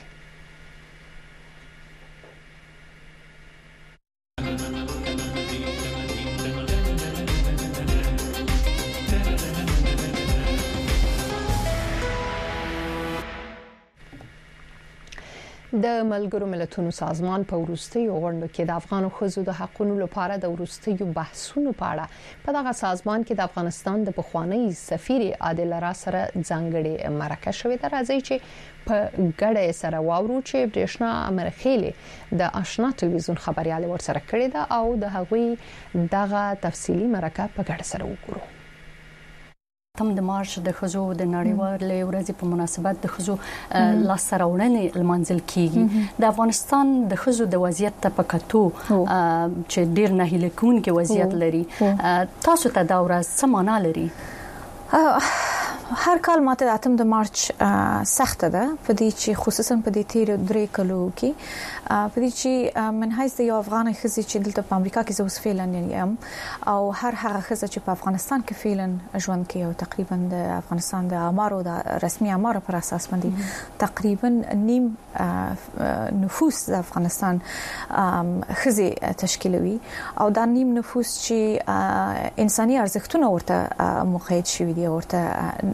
Speaker 1: د ملګرو ملتونو سازمان په وروستیو غونډو کې د افغانو ښځو د حقوقو لپاره د وروستیو بحثونو په اړه په دغه سازمان کې د افغانستان د پخوانی سفیر عادل را سره ځانګړي مرکه شوې ده راځي چې په ګډه سره واورو چې برېښنا امرخیلې د آشنا ټلویزیون خبريال ورسره کړې ده او د هغوی دغه تفصیلی مرکه په ګډه سره وګورو
Speaker 3: تم د مارش د خزو د نړیوالې ورځې په مناسبت د خزو لاسته راوړنې لمانځل کیږي د افغانستان د خزو د وضعیت ته په کتو چې ډیر نه هیله کوونکې وضعیت لري تاسو ته دا ورځ څه معنا لري
Speaker 4: هر کال ماته د اتم د مارچ سخت ده په دې چې خصوصا په دې تیر درې کلو کې په دې چې من حیث د یو افغان خزي چې دلته په امریکا کې زوس فعلن یم او هر هغه خزه چې په افغانستان کې فعلن ژوند کوي او تقریبا د افغانستان د امارو د رسمي امارو پر اساس باندې تقریبا نیم نفوس د افغانستان خزي تشکیلوي او دا نیم نفوس چې انساني ارزښتونه ورته مقید شوی دي ورته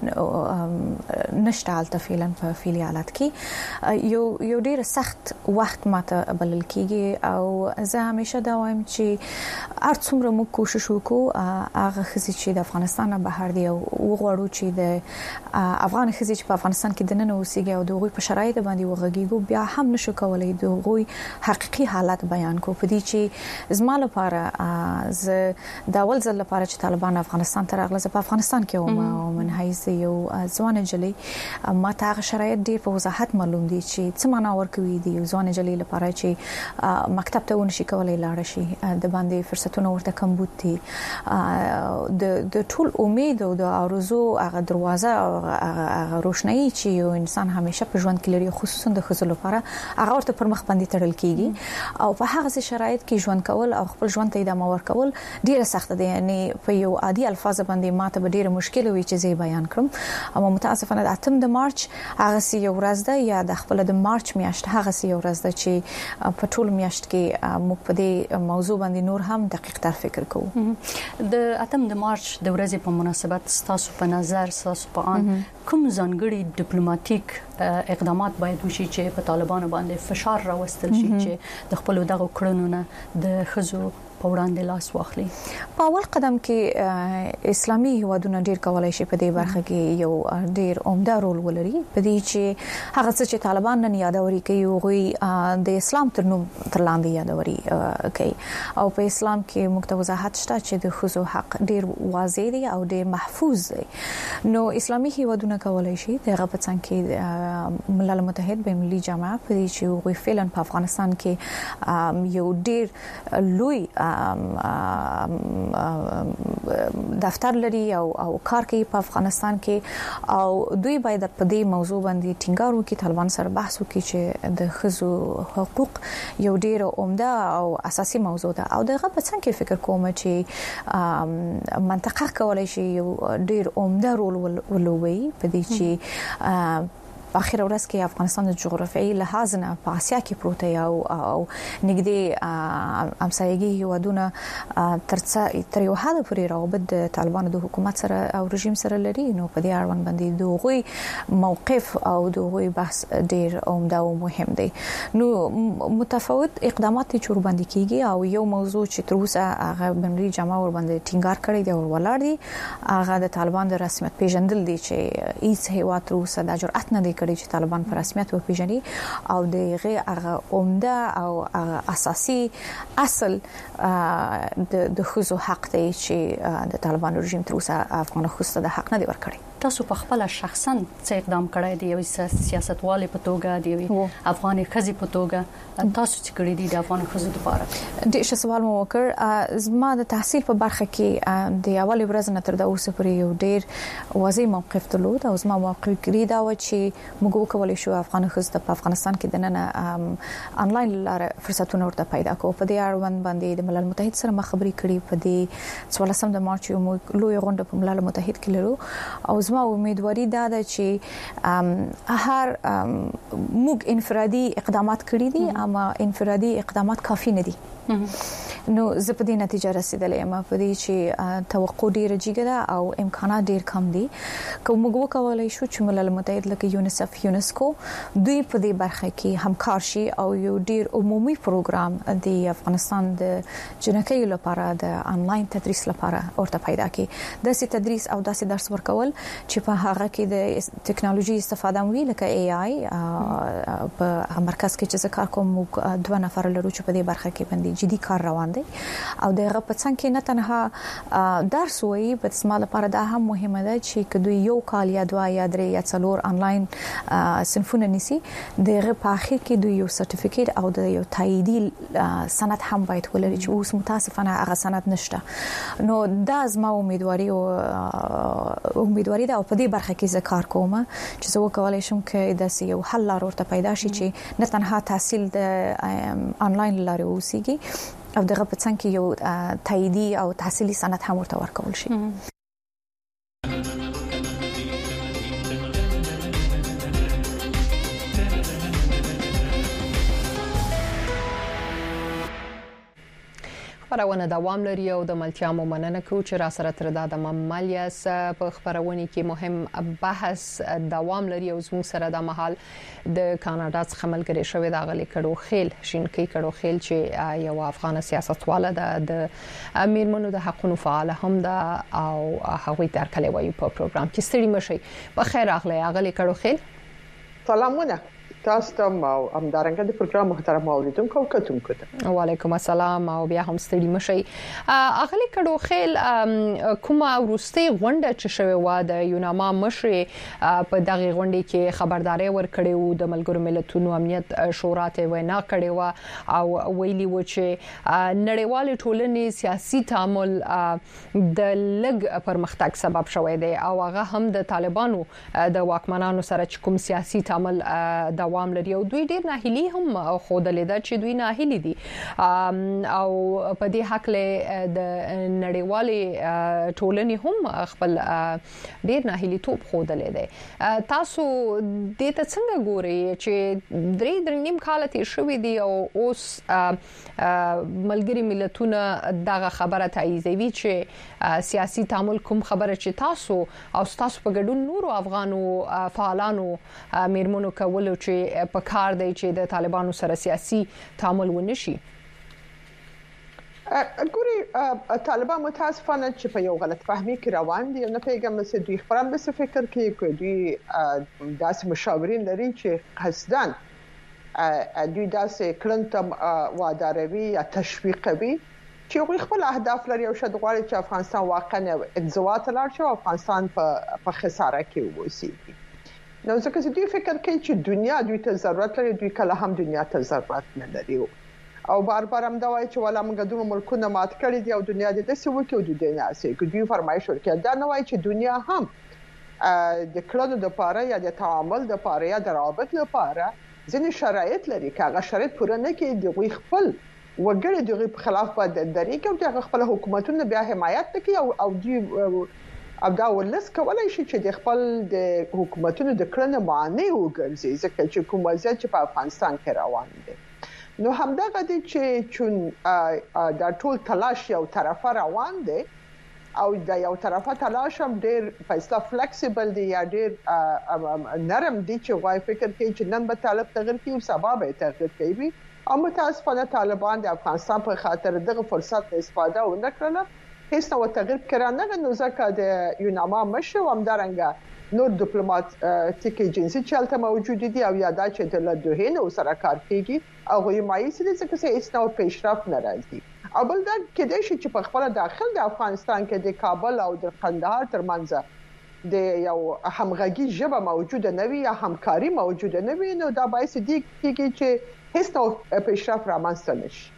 Speaker 4: نشته حالت فعلا په فعالیت کې یو یو ډیر سخت وخت ماته بلل کیږي او زه همیشه دا وایم چې هر څومره موږ کوشش وکړو هغه خزي چې د افغانستان نه بهر دی او وغواړو چې د افغان خزي چې په افغانستان کې د نن اوسېږي او د غوي په شرایط باندې وغږیږو بیا هم نشو کولای د غوي حقيقي حالت بیان کو په دې چې زما لپاره ز د اول ځل لپاره چې طالبان افغانستان ته راغله په افغانستان کې ومه او من حیث یو ځوان جلي ما ته شرایط ډیر په وضاحت معلوم دي چې څه معنا ورکوي دي ځوان جلي لپاره چې مکتب ته ونشي کولای لاړ شي د باندې فرصتونه ورته کم بوتي د د ټول امید او د ارزو هغه دروازه او هغه روشنايي چې یو انسان همیشه په ژوند کې لري خصوصا د خزل لپاره هغه ورته پر مخ باندې تړل کیږي او په هغه شرایط کې ژوند کول او خپل ژوند ته ادامه ورکول ډیره سخت دي یعنی په یو عادي الفاظ باندې ماته به ډیره مشکل وي چې زه بیان کړم اما متاسفانه د اتم د مارچ هغه سی یو ورځ ده یا د خپل د مارچ میاشت هغه سی یو ورځ ده چې په ټول میاشت کې موږ په دې موضوع باندې نور هم دقیق تر فکر کوو
Speaker 3: د اتم د مارچ د ورځې په مناسبت تاسو په نظر تاسو په ان کوم ځانګړي ډیپلوماټیک اقدامات باید وشي چې په طالبانو باندې فشار راوستل شي چې د خپل دغه کړنو نه د خزو په وړاندې لاس واخلي
Speaker 4: په اول قدم کې اسلامي هیوادونه ډیر کولای شي په دې برخه کې یو ډیر عمده رول ولري په دې چې هغه څه چې طالبان نن یادوري کوي او د اسلام تر نوم تر لاندې یادوري کوي او په اسلام کې موږ ته وضاحت شته چې د خزو حق ډیر واضح دی او ډیر محفوظ دی نو اسلامي هیوادونه کولای شي دغه په څنګه کې ملل متحد بین المللي جامعه په دې چې غوي فعلا په افغانستان کې یو ډیر لوی دفتر لري او او کار کوي په افغانستان کې او دوی باید په دې موضوع باندې ټینګار وکړي طالبان سره بحث وکړي چې د خزو حقوق یو ډیر عمده او اساسي موضوع ده او دغه په څنګه کې فکر کوم چې منطقه کولای شي یو ډیر عمده رول ولوي په دې چې په اخر ورځ کې افغانستان د جغرافیایي لحاظ نه په اسیا کې پروت دی او او نږدې امسایګي هیوادونه ترڅا تر یو حد پورې روابط د طالبانو د حکومت سره او رژیم سره لري نو په دې اړوند باندې دوی موقف او دوی بحث ډیر عمده او مهم دی نو متفاوت اقدامات چې ور باندې کیږي او یو موضوع چې تر اوسه هغه بنري جامع ور باندې ټینګار کړی دی او ولاړ دی هغه د طالبان د رسمیت پیژندل دي چې هیڅ هیواد تر اوسه د جرأت نه کړي چې طالبان په رسمیت وپیژني او دغه هغه عمده او هغه اساسي اصل د د خزو حق دی چې د طالبان رژیم تر اوسه افغان خصوصا د حق نه دی ورکړي
Speaker 3: تاسو په خپل شخصا څه اقدام کړی دی یو سیاستوال په توګه دی افغان خزي په توګه تاسو چې کړی دی د افغان خزو لپاره
Speaker 4: د ښه سوال مو وکړ زما د تحصیل په برخه کې د اول ورځ نه تر دا اوسه پورې یو ډیر واضح موقف درلود او زما موقف کړی دا و چې موږ وکولای شو افغان خزو په افغانستان کې د نن انلاین لاره فرصتونه ورته پیدا کوو په دې اړوند باندې د ملل متحد سره مخابري کړې په دې څوارلسم د مارچ یو لوی غونډه په ملل متحد کې لرو او زما امیدواري دا ده چې هر موږ انفرادي اقدامات کړی دي اما انفرادي اقدامات کافي نه دي نو زه په دې نتیجه رسیدلې یم په دې چې توقع ډیر جګه ده او امکانات ډیر کم دي کوم موږ وکولای شو چې ملل متحد لکه یونیسف یونسکو دوی په دې برخه کې همکار شي او یو ډیر عمومي پروګرام د افغانستان د جنکۍ لپاره د انلاین تدریس لپاره ورته پیدا کړي د سي تدریس او د سي درس ورکول چې په هغه کې د ټکنالوژي استفاده وی لکه اي اي په مرکز کې چې ذکر کوم دوه نفر لرو چې په دې برخه کې باندې جدي کار روان دي او دغه په څنګه کې نه تنها درس وایي په سماله لپاره دا هم مهمه ده چې کدوې یو کال یا دوا یا درې یا څلور انلاین صنفونه نيسي دغه په اخر کې دوی یو سرټیفیکیټ او د یو تاییدي سند هم باید ولري چې اوس متاسفانه هغه سند نشته. نو دا زما امیدواري او امیدواري دا په دې برخه کې ذکر کوم چې زه وکولای شم چې د یو حل لار ورته پیدا شي چې نه تنها تحصیل د انلاین لارې وسیږي او دغه په څنګه کې یو تاییدي او تحصیلي سند هم ورته ورکول شي.
Speaker 1: خبرونه دوام لري او د ملتیا مننه کوم چې را سره تر د مالیاس په خبرونه کې مهم بحث دوام لري او زموږ سره د محل د کاناډا څخه ملګری شوی د غلي کډو خیل شینکی کډو خیل چې یو افغان سیاستواله ده د میرمنو د حقوقو فعال هم ده او هغوی تر کله وایي په پروګرام کې ستړي مشي. په خیر اغلی غلي کډو خیل
Speaker 5: سلامونه تاسو ته او همدارنګه د پروګرام محترم اوریدونکو کتونکو ته
Speaker 1: وعلیکم السلام او بیا هم ستړي مشي. اغلی کډو خیل کومه ورستي غونډه چې شوی و د یوناما مشر په دغه غونډه کې خبرداري ورکړې و د ملګرو ملتونو امنیت شورا ته وینا کړې و او ویلي و چې نړیوال ټولنې سیاسي تعامل د لګ پرمختګ سبب شوی دی او هغه هم د طالبانو د واکمنانو سره چې کوم سیاسي تعامل دوام لري او دوی ډیر ناهیلي هم خوده لیدا چې دوی ناهیلي دي او په دې حق له د نړیوالې ټولنې هم خپل ډیر ناهیلي توپ خوده لیدي. تاسو دې ته څنګه ګورئ چې درې درې نیم کال تیر شوې دي او اوس ملګری ملتونه دغه خبره تاییدوي چې سیاسي تعامل کوم خبره چې تاسو او تاسو په ګډون نورو افغانو فعالانو میرمنو کولو چې په کار دی چې د طالبانو سره سیاسي تعامل ونشي.
Speaker 5: ګوري طالبان متاسفانه چې په یو غلط فهمي کې روان دي نه پیغام چې دوی خبرم به فکر کوي چې دوی داسې مشاورین لري چې قصدن دوی داسې کلنتم واداروي یا تشویقوي چې دوی خپل اهداف لري او شاید غواړي چې افغانستان واقعا انزوا ته لاړ شي او افغانستان په خساره کې ووسیږي. نو ځکه چې دوی فکر کوي چې دنیا دوی ته ضرورت لري دوی کله هم دنیا ته ضرورت نه لري او بار بار هم دا وایي چې ولا موږ دوه ملکونه مات کړی دي او دنیا دې د څه وکړي او د دنیا سي کې دوی فرمایش ورکړي دا نه وایي چې دنیا هم د کلونو د پاره یا د تعامل د پاره یا د رابط لپاره ځینې شرایط لري چې هغه شرایط پوره نه کړي دوی خپل وګړي دغه په خلاف باندې درې کې او دغه خپل حکومتونه بیا حمایت کوي او او دوی او دا ولس کولای شي چې د خپل د حکومتونو د کړنو معنی وګرځي ځکه چې کوم وضعیت چې په افغانستان کې روان دی. نو همدغه دي چې چون دا ټول تلاش یو طرفه روان دی او دا یو طرفه تلاش هم ډیر فیصله فلیکسیبل دی یا ډیر نرم دی چې غواړي فکر کوي چې نن به طالب تغیر کوي او سبا به تغیر کوي او متاسفانه طالبان د افغانستان په خاطر دغه فرصت استفاده ونه کړله هیڅ نو تغیر کړه نه نو ځکه د یوناما مشر و همدارنګه نور ډیپلوماټیک ایجنسی چې البته موجود دي او یادا چې د لدوهین او سره کار کوي او یې مایسي د څه هیڅ نو پیشرفت نه راځي او بل دا کېدای شي چې په خپل داخل د افغانستان کې د کابل او د قندهار ترمنځ د یو همغږي ژبه موجوده نه وي یا همکاري موجوده نه وي نو دا باعث دي چې هیڅ نو پیشرفت رامنځته نشي.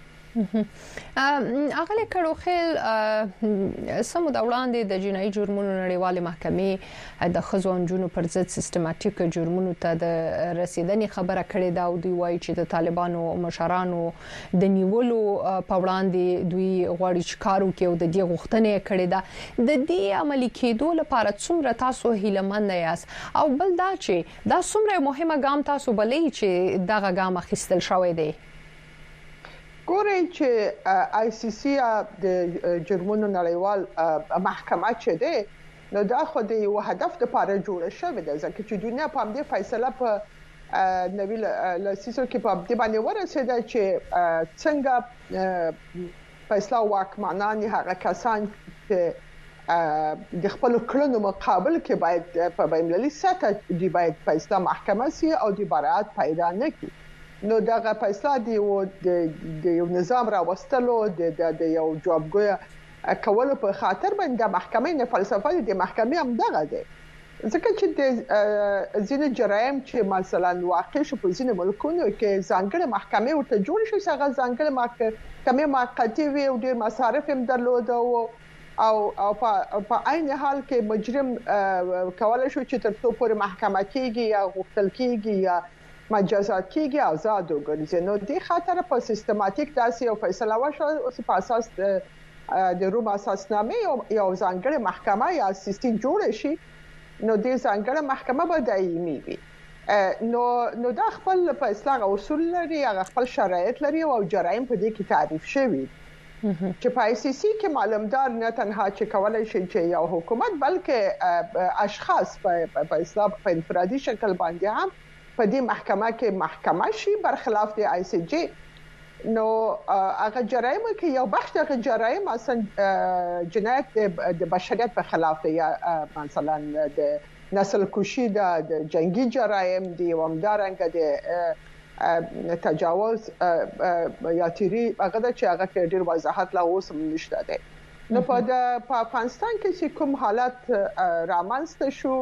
Speaker 1: اغلی کډو خیل سمو د وړاندې د جنایي جرمونو نړیوالې محکمې د ښځو او نجونو پر ضد سیستماتیک جرمونو ته د رسیدنې خبره کړې ده او دوی وایي چې د طالبانو مشرانو د نیولو په وړاندې دوی غواړي چې کار وکړي او د دې غوښتنې کړې ده. د دې عملي کېدو لپاره څومره تاسو هیلهمند یاست او بل دا چې دا څومره مهمه ګام تاسو بلې چې دغه ګام اخیستل شوی دی؟
Speaker 5: ګورئ چې آی سی سی د جرمونو نړیوال محکمه چې ده نو دا خو د یو هدف لپاره جوړه شوې ده ځکه چې دنیا په دې فیصله په نوی لاسیسو کې په دې باندې ورسېده چې څنګه فیصله واکمنان هغه کسان چې د خپل کړنو مقابل کې باید په بین‌المللي سطح دی باید فیصله محکمه سي او د برائت پیدا نه کړي. نو دغه فیصله دی او د یو نظام راوستلو د د یو جوابګوی کولو په خاطر باندې د محکمې نه فلسفه د محکمې هم دغه دی ځکه چې د ځینې جرایم چې مثلا واقع شو په ځینې ملکونو کې ځانګړي محکمې ورته جوړ شي چې هغه ځانګړي محکمې موقتي وي او ډېر مصارف هم درلود او او په عین حال کې مجرم کولای شو چې تر څو پورې محکمه کېږي یا غوښتل کېږي یا مجازات کېږي آزاد وګرځي. نو د خاطر په سیستماتیک داسې یو فیصله وشو او په اساس د روم اساسنامه یو ځانګړي محکمه یا سیستم جوړ شي. نو د ځانګړي محکمه به دایمي وي. نو نو دا خپل په اصلاح اصول لري، هغه خپل شرایط لري او جرایم په دې کې تعریف شوی چې په آی سی سی کې معلومدار نه تنها چې کولای شي چې یو حکومت بلکې اشخاص په اصلاح په انفرادي شکل باندې هم په دې محکمه کې محکمه شي برخلاف د آی سی جی. نو هغه جرایم کې یو بخش د جرایم اصلا جنایت د بشریت په خلاف دی، یا مثلا د نسل کشی د جنگي جرایم دی، ومدارنګ د تجاوز یا تیری هغه چې هغه کې ډیر وضاحت لا اوس نشته دی. نو په د افغانستان کې کوم حالت رامنځته شو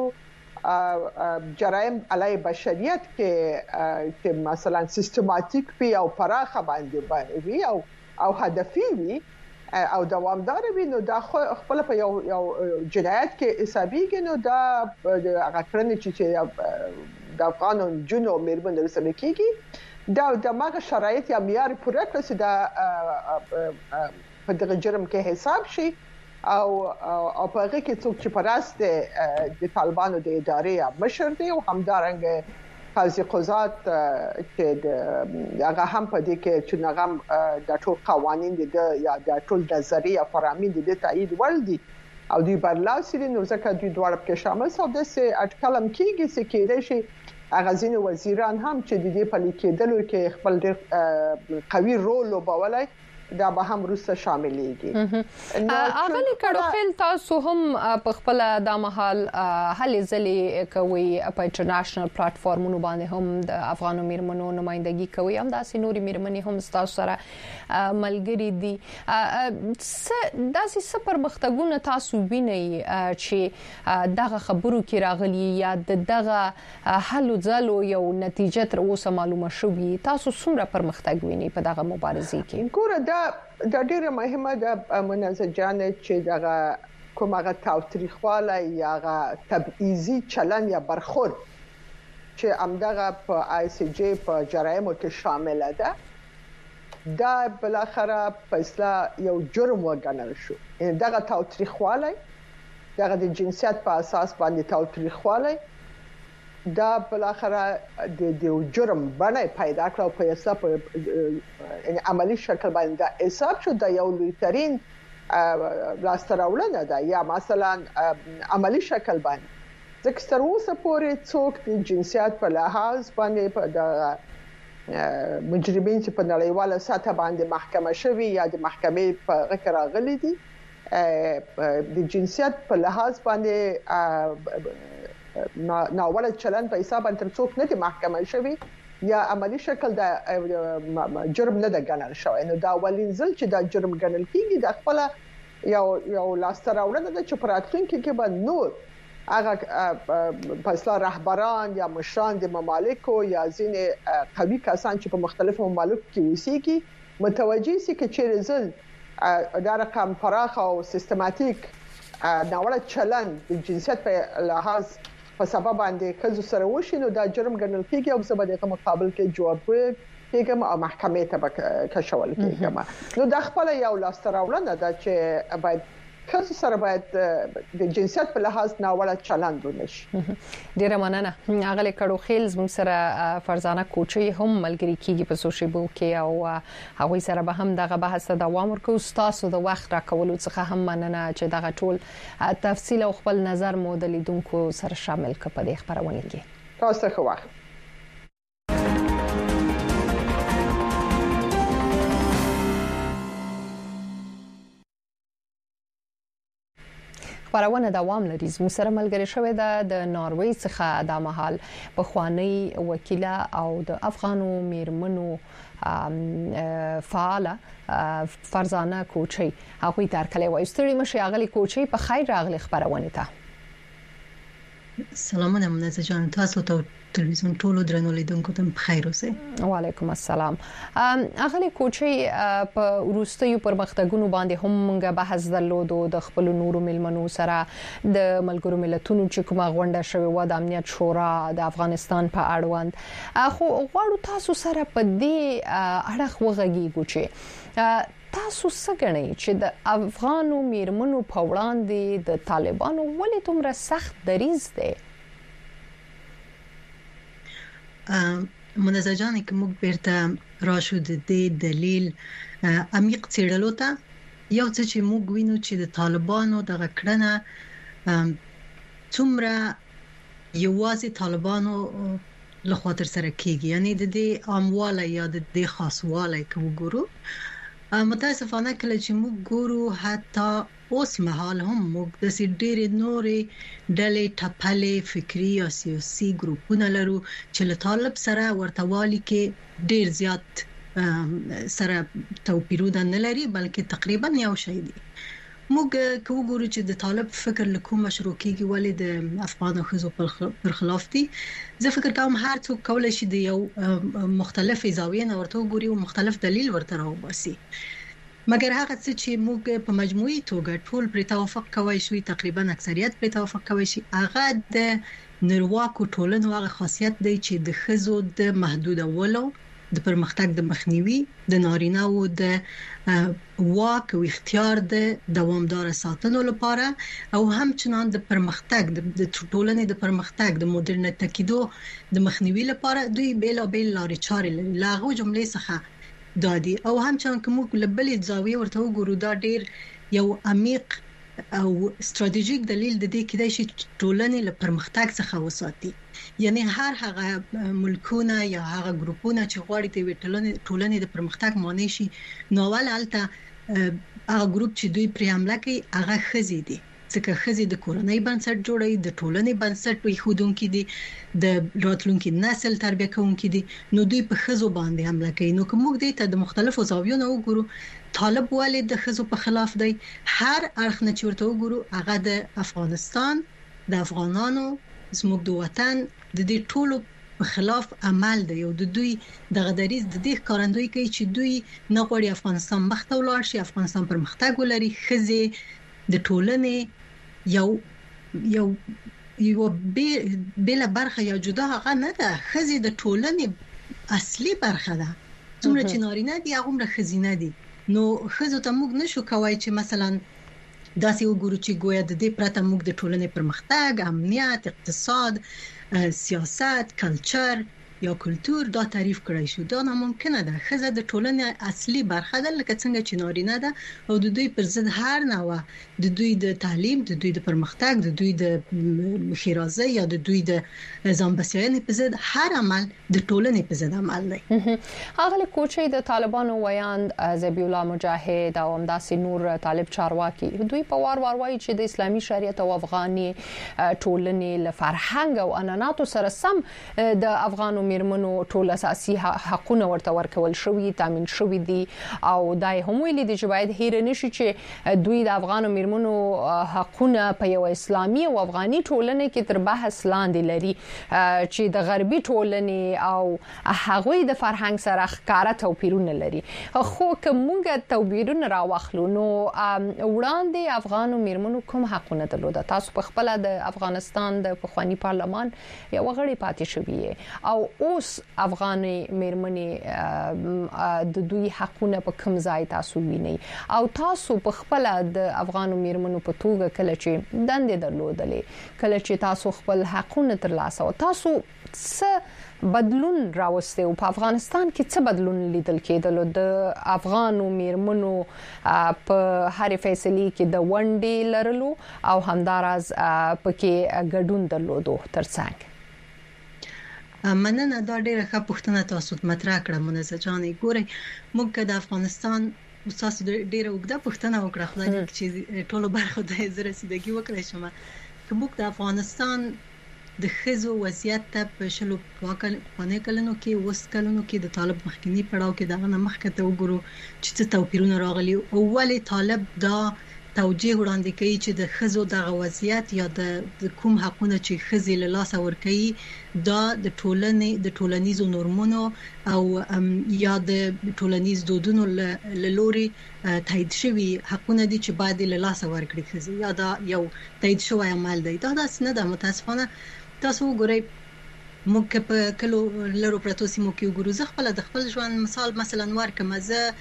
Speaker 5: جرایم علیه بشریت کې چې مثلا سیستماتیک وي او پراخه باندې وي او او هدفي وي او دوامدار وي، نو دا خپل په یو یو جنایت کې حسابيږي. نو دا هغه کړنې چې د افغان جنو مېرمن رسنه کېږي دا د ماغه شرایط یا معیار پوره کړي دا په دغه جرم کې حساب شي او او په هغه کې څوک چې پراسته د طالبانو د ادارې مشر دی او همدارنګ قاضي قضات چې هغه هم په دې کې چې هغه د ټول قوانين دي یا د ټول نظریه فرامین دي تایید ول دي او دوی برلاسي دي. نو ځکه دوی دوړ په شامل سو د سي اټکلم کیږي چې کېدای شي اغازین وزیران هم چې د دې په لیکېدلو کې خپل ډېر قوي رول وبولای دا به هم روسه شاملېږي.
Speaker 1: اغلی کډوخیل تاسو هم په خپل د مهال هلې ځلې کوي په انټرنیشنل پلیټ فارمونو باندې هم د افغانو میرمنو نمائندګي کوي، هم داسې نوري میرمنې هم تاسو سره ملګری دي. داسې څه پرمختګونه تاسو وینئ چې دغه خبرو کې راغلي یا دغه حل ځلو یو نتیجه تر اوسه معلومه شوې؟ تاسو څومره پرمختګ وینئ په دغه مبارزه کې؟
Speaker 5: ګوره دا د ډیره مهمه د منځجانه چې دغه کومه تاوتریخواله یا تبعیضي چلن یا برخورد چې امدغه په آی سی جی په جرایمو کې شامل ده، دا بل اخره په اصطلاح یو جرم وګڼل شو. دغه تاوتریخواله دغه د جنسیت په اساس باندې تاوتریخواله دا بل اخره د د جرم باندې پیدا کړو په اصطلاح په عملی شکل باندې حساب شو د یو لویترین لاستراولنه ده یا مثلا عملی شکل باندې ځکه تر اوسه پورې څوک د جنسیت په لحاظ باندې په د مجرمین چې په نړیواله سطح باندې محکمه شوي یا د محکمې په غکر راغلي دي د جنسیت په لحاظ باندې ناوړه چلن په حساب تر څوک نه د محکمه شوی یا عملی شکل د جرم نه د ګڼل شوی. نو دا ولین ځل چې دا جرم ګڼل کیږي د خپل یو یو لاستراوړنه د چپراتلون کې کې به نور هغه په اصطلاح رهبران یا مشران د ممالکو یا ځینې قوي کسان چې په مختلفو ممالکو کې اوسېږي متوجي سي کې چې ځل دا رقم پراخ او سیستماتیک ناوړه چلن د جنسیت په لحاظ په سبب باندې کزو سره وشي، نو دا جرم ګڼل کېږي او زه به د مقابل کې جواب کېږم او محکمې ته کشول کېږم. نو دا خپل یو لاستراولنه ده چې باید کزو سره باید د جنسیت په لحاظ ناوړه چلند ونشي.
Speaker 1: ډیره مننه. اغلی کډوخیل زموږ سره فرزانه کوچي هم ملګری کیږي په سوشیبو کې او هغه سره به هم دغه بحث ته دوام ورکوي. تاسو د وخت راکولو څخه هم مننه چې دغه ټول تفصیل او خپل نظر مو د لیدونکو سره شامل کړ په دې خبرونه کې.
Speaker 5: تاسو ښه وخت.
Speaker 1: خبرونه دوام لري. زموږ سره ملګری شوې ده د ناروې څخه د مهال په خوانی وکیله او د افغانو میرمنو فعاله فرزانه کوچي. هغه تر کله وایي ستړي مشه اغلی کوچي په خیر راغلی خبرونه ته.
Speaker 6: سلامونه منزه جان، تاسو ته تلویزیون ټولو درنو لیدونکو ته بخیر اوسئ.
Speaker 1: وعلیکم السلام. اغلی کوچي په وروستیو پرمختګونو باندې هم موږ بحث درلودو د خپل نورو ملمنو سره د ملګرو ملتونو چې کومه غونډه شوې و د امنیت شورا د افغانستان په اړوند. خو غواړو تاسو سره په دې اړه وغږیږو چې تاسو څنګه چې د افغانو میرمنو په وړاندې د طالبانو ولې دومره سخت دریځ دی؟
Speaker 6: منزه جان که موږ بیرته راشو د دې دلیل عمیق څېړلو ته، یو څه چې موږ وینو چې د طالبانو دغه کړنه څومره یوازې طالبانو لخوا تر سره کیږي، یعنی د دې عامواله یا د دې خاصواله که وګورو، متاسفانه کله چې موږ ګورو حتی اوس مهال هم موږ د ډېرې نورې ډلې ټپلې فکری او سیاسي ګروپونه لرو چې له طالب سره ورتهوالي کې ډېر زیات سره توپیرونه نه لري، بلکې تقریبا یو شی دي. موږ که وګورو چې د طالب فکر له کومه شروع کیږي ولې د افغانو ښځو پر خلاف دي، زه فکر کوم هر څوک کولی شي د یو مختلف زاویې نه ورته وګوري او مختلف دلیل ورته راوباسي. مګر هغه څه چې موږ په مجموعي توګه ټول پر توافق کوي شوي، تقریبا اکثریت پر توافق کوي شي، هغه د نرواکو ټولنو هغه خاصیت دی چې د ښځو د محدودولو، د پرمختګ د مخنیوي، د نارینه‌و د واک او اختیار د دوامدار ساتلو لپاره، او همچنان د پرمختګ د ټولنې د پرمختګ د مدرنیت کېدو د مخنیوي لپاره دوی بیل بیل لارې چارې لري. له هغو جملې څخه دادي او همچنان که موږ لبلې زاویې ورته وګورو، دا ډېر یو عمیق او ستراتیژیک دلیل د دې کېدای شي ټولنې له پرمختګ څخه وساتي. یعنی هر هغه ملکونه یا هغه ګروپونه چې غواړي د ټولنې د پرمختګ معنی شي، نو اول هلته هغه ګروپ چې دوی پرې حمله کوي هغه ښځې دي، ځکه ښځې د کورنۍ بنسټ جوړوي، د ټولنې بنسټ ایښودونکي دي، د راتلونکي نسل تربیه کوونکي دي، نو دوی په ښځو باندې حمله کوي. نو که موږ دې ته د مختلفو زاویو نه وګورو، طالب ولې د ښځو په خلاف دی؟ هر اړخ نه چې ورته وګورو هغه د افغانستان، د افغانانو، زموږ د وطن د دې ټولو په خلاف عمل دی، او د دوی دغه دریځ د دې ښکارندویي کوي چې دوی نه غواړي افغانستان مخته ولاړ شي، افغانستان پرمختګ ولري. ښځې د ټولنې یو یو یو بل برخه یا جدا هغه نه ده، ښځې د ټولنې اصلي برخه ده. څومره چې نارینه دي هغومره ښځینه دي. نو ښځو ته موږ نشو کوای چې مثلا داسې وګورو چې ګویا د دې پرته موږ د ټولنې پرمختګ، امنیت، اقتصاد، سیاست، کلچر یا کلتور دا تعریف کړی شو. دا ناممکنه ده. ښځه د ټولنې اصلي برخه ده، لکه څنګه چې نارینه ده، او د دوی پر ضد هر نوع د دوی د تعلیم، د دوی د پرمختګ، د دوی د ښېرازۍ یا د دوی د ځان بسیاینې په ضد هر عمل د ټولنې په ضد عمل دی.
Speaker 1: هغه کوچي د طالبانو ویاند ذبیح الله مجاهد او همداسې نور طالب چارواکي دوی په وار وار وایي چې د اسلامي شریعت او افغاني ټولنې له فرهنګ او عنعناتو سره سم د افغانو میرمنو ټول اساسي حقونه ورته ورکول شوی، تامین شوی دي، او دای هم ویل دي چې باید هیر نشي چې دوی د افغانو میرمنو حقونه په یو اسلامي او افغاني ټولنه کې تر بحث لاندې لري، چې د غربي ټولنې او هغوی د فرهنګ سره ښکارا توپیرونه لري. خو که موږ توپیرونه راوخلو، نو وړاندې افغانو میرمنو کوم حقونه درلوده؟ تاسو په خپل د افغانستان د پخوانی پارلمان یو غړي پاتې شوی، او اوس افغاني میرمنې د دوی حقونه په کوم ځای تاسو وینئ؟ او تاسو په خپل د افغانو میرمنو په توګه کله چې دندې درلودلې، کله چې تاسو خپل حقونه ترلاسه او تاسو څه بدلون راوسته او په افغانستان کې څه بدلون لیدل کېدل د افغانو میرمنو په هر فیصله کې د ونډې لرلو او همدارز پکې ګډون درلودو ترڅنګ؟
Speaker 6: مننه، دا ډیره ښه پوښتنه تاسو مطرح کړه منزه جانې. ګورئ، موږ د افغانستان تاسو ډیره اوږده پوښتنه وکړه، خدای دې چې ټولو برخو ته یې زه رسیدګي وکړی شم. که موږ د افغانستان د ښځو وضعیت ته په شلو پخوانیو کلونو کې، اوس کلونو کې د طالب مخکینی پړاو کې دغه نه مخکې ته وګورو چې څه توپیرونه راغلي او ولې طالب دا توجیه وړاندې کوي چې د خزو د وضعیت یا د کوم حقونه چې خزي له لاس ورکړي دا د ټولنې د ټولنیزو نورمونو او یا د ټولنیز دودونو له لوري تایید شوی حقونه دي چې باید له لاس ورکړي خزي یا دا یو تایید شوی عمل دی دا داس نه د متاسفانه تاسو وګورئ موږ په کلو لرو پروتو سیمو کې وګورو زه خپل د خپل ژوند مثال مثلا ورکم زه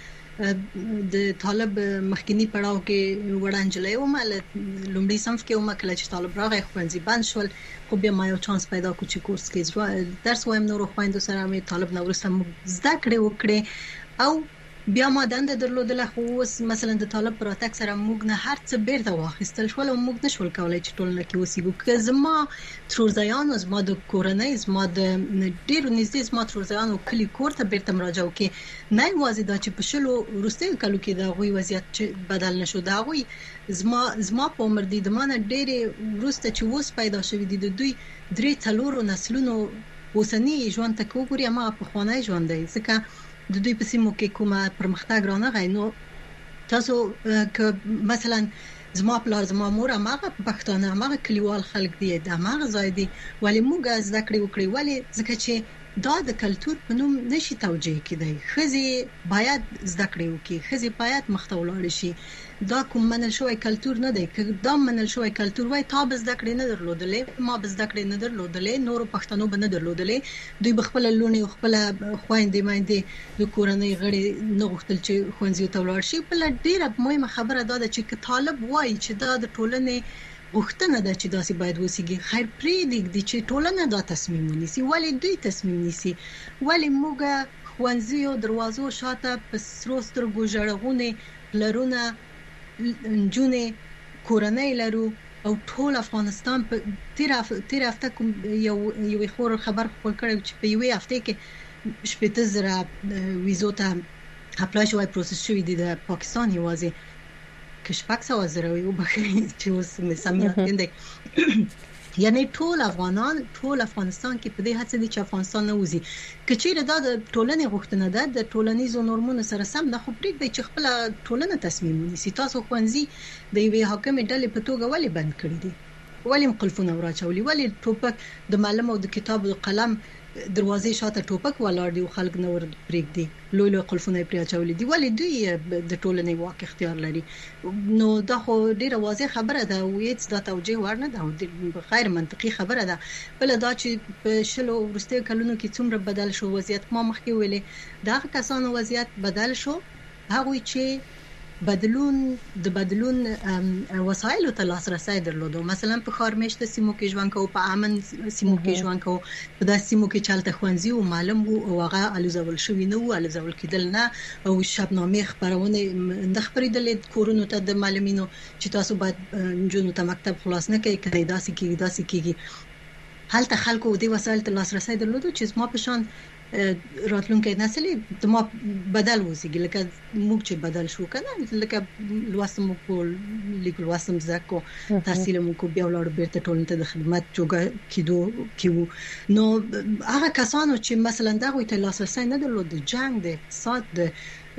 Speaker 6: د طالب مخکنی پړاو کې وړاندلې او مال لومړی صنف کې او مکل چې طالب راغی خوندې بند شول خو بیا ما یو چانس پیدا کو چې کورس کې درس وایم نور خويندو سره مې طالب نو ورسته زده کړې وکړې او بیا ما دنده درلودله خو اوس مثلا د طالب پر اتک سره موږ نه هر څه بیرته واخیستل شول او موږ نشول کولای چې ټولنه کې وسیګو که زما ترورزیان زما د کورنۍ زما د ډیرو نږدې زما ترورزیان کلی کور ته بیرته مراجعه وکړي نه یوازې دا چې په شلو وروستیو کلو کې دا غوي وضعیت بدل نشو دا غوي زما زما په عمر دي د مانه ډېرې وروسته چې وس پیدا شوی دي د دوی درې څلورو نسلونو اوسنی ژوند ته وګوري ما په خوانی ژوند دی ځکه د دوی په سیمو کې کومه پرمختګ رانه غاینو تاسو که مثلا زما پلار زما مور هغه پښتانه هغه کلیوال خلک دي د هغه ځای دي ولی موږ زده کړې وکړې ولی ځکه چې دا د کلچر په نوم نشي توجیه کیدای خزي باید زده کړې وکړي خزي باید مخته ولاړ شي دا کوم منل شوی کلچر نه دی که دا منل شوی کلچر وای تا به زده کړې نه درلودلې ما به زده کړې نه درلودلې نور پښتنو به نه درلودلې دوی بخپل لونی او خپل خويندې مایندې د کورنۍ غړي نه غوښتل چې خوندې ته ولاړ شي بل ډیره مهمه خبره ده چې طالب وای چې دا د ټولنې غوښتنه ده چې داسې باید وسیږي خیر پرې دی چې ټولنه دا تصمیم ونیسي ولی دوی تصمیم نیسي ولی موږ خوانزیو دروازو شاته په سرو سترګو ژړغونې لرونه جونې کورنۍ لرو او ټول افغانستان په تیر تیر هفته کوم یو یو خور خبر خپل کړو چې په یوې هفته کې شپږ زره ویزو ته اپلای شوی پروسس شوی دی د پاکستان یوازې کشپک سو زره یو بخیر چې اوس مې سمې اندې یعنی ټول افغانان ټول افغانستان کې په دې هڅه دي چې افغانستان نه وځي کچېره دا د ټولنې غوښتنه ده د ټولنیزو نورمونو سره سم نه خو پرېږدي چې خپل ټولنه تصمیم ونیسي تاسو خوانځي د یوې حاکم ډلې په توګه ولې بند کړی دي ولې مخالفونه وراچولي ولې ټوپک د معلم او د کتاب او قلم دروازې شاته ټوپک ولاړ دي او خلک نه ور پرېږدي لوی لوی قلفونه پرې اچولي دي ولې دوی د ټولنې واک اختیار لري نو دا خو ډیره واضح خبره ده او هیڅ دا توجیه ورنه ده غیر منطقي خبره ده بل دا چې په شلو ورستي کلونو کې څومره بدل شو وضعیت ما مخکې ویلې دا کسانو وضعیت بدل شو هغه چې بدلون د بدلون وسایل ته لاسرسي درلودو مثلا په خارمشت سیمو کې ژوند کوو په امن سیمو کې ژوند کوو په داسې سیمو کې چالت خوانزي او معلم او هغه الوزول شوی نه او الوزول کېدل نه او شبنامه خبرونه د خبرېدل کورونو ته د معلمینو چې تاسو باید جنونو ته مکتب خلاص نه کوي کله داسې کېږي داسې کېږي حالت خلکو د وسایل ته لاسرسي درلودو چې ما په شان راتلونکي نسل د ما بدل وځي لکه موږ چې بدل شو کنه لکه لوستم کو لیکل واسم زکو تحصیل مو کو بیا ولاړ بیرته ټولنه ته د خدمت جوګه کیدو کیو نو هغه کسانو چې مثلا دغه ته لاسرسي نه درلود جنگ د اقتصاد د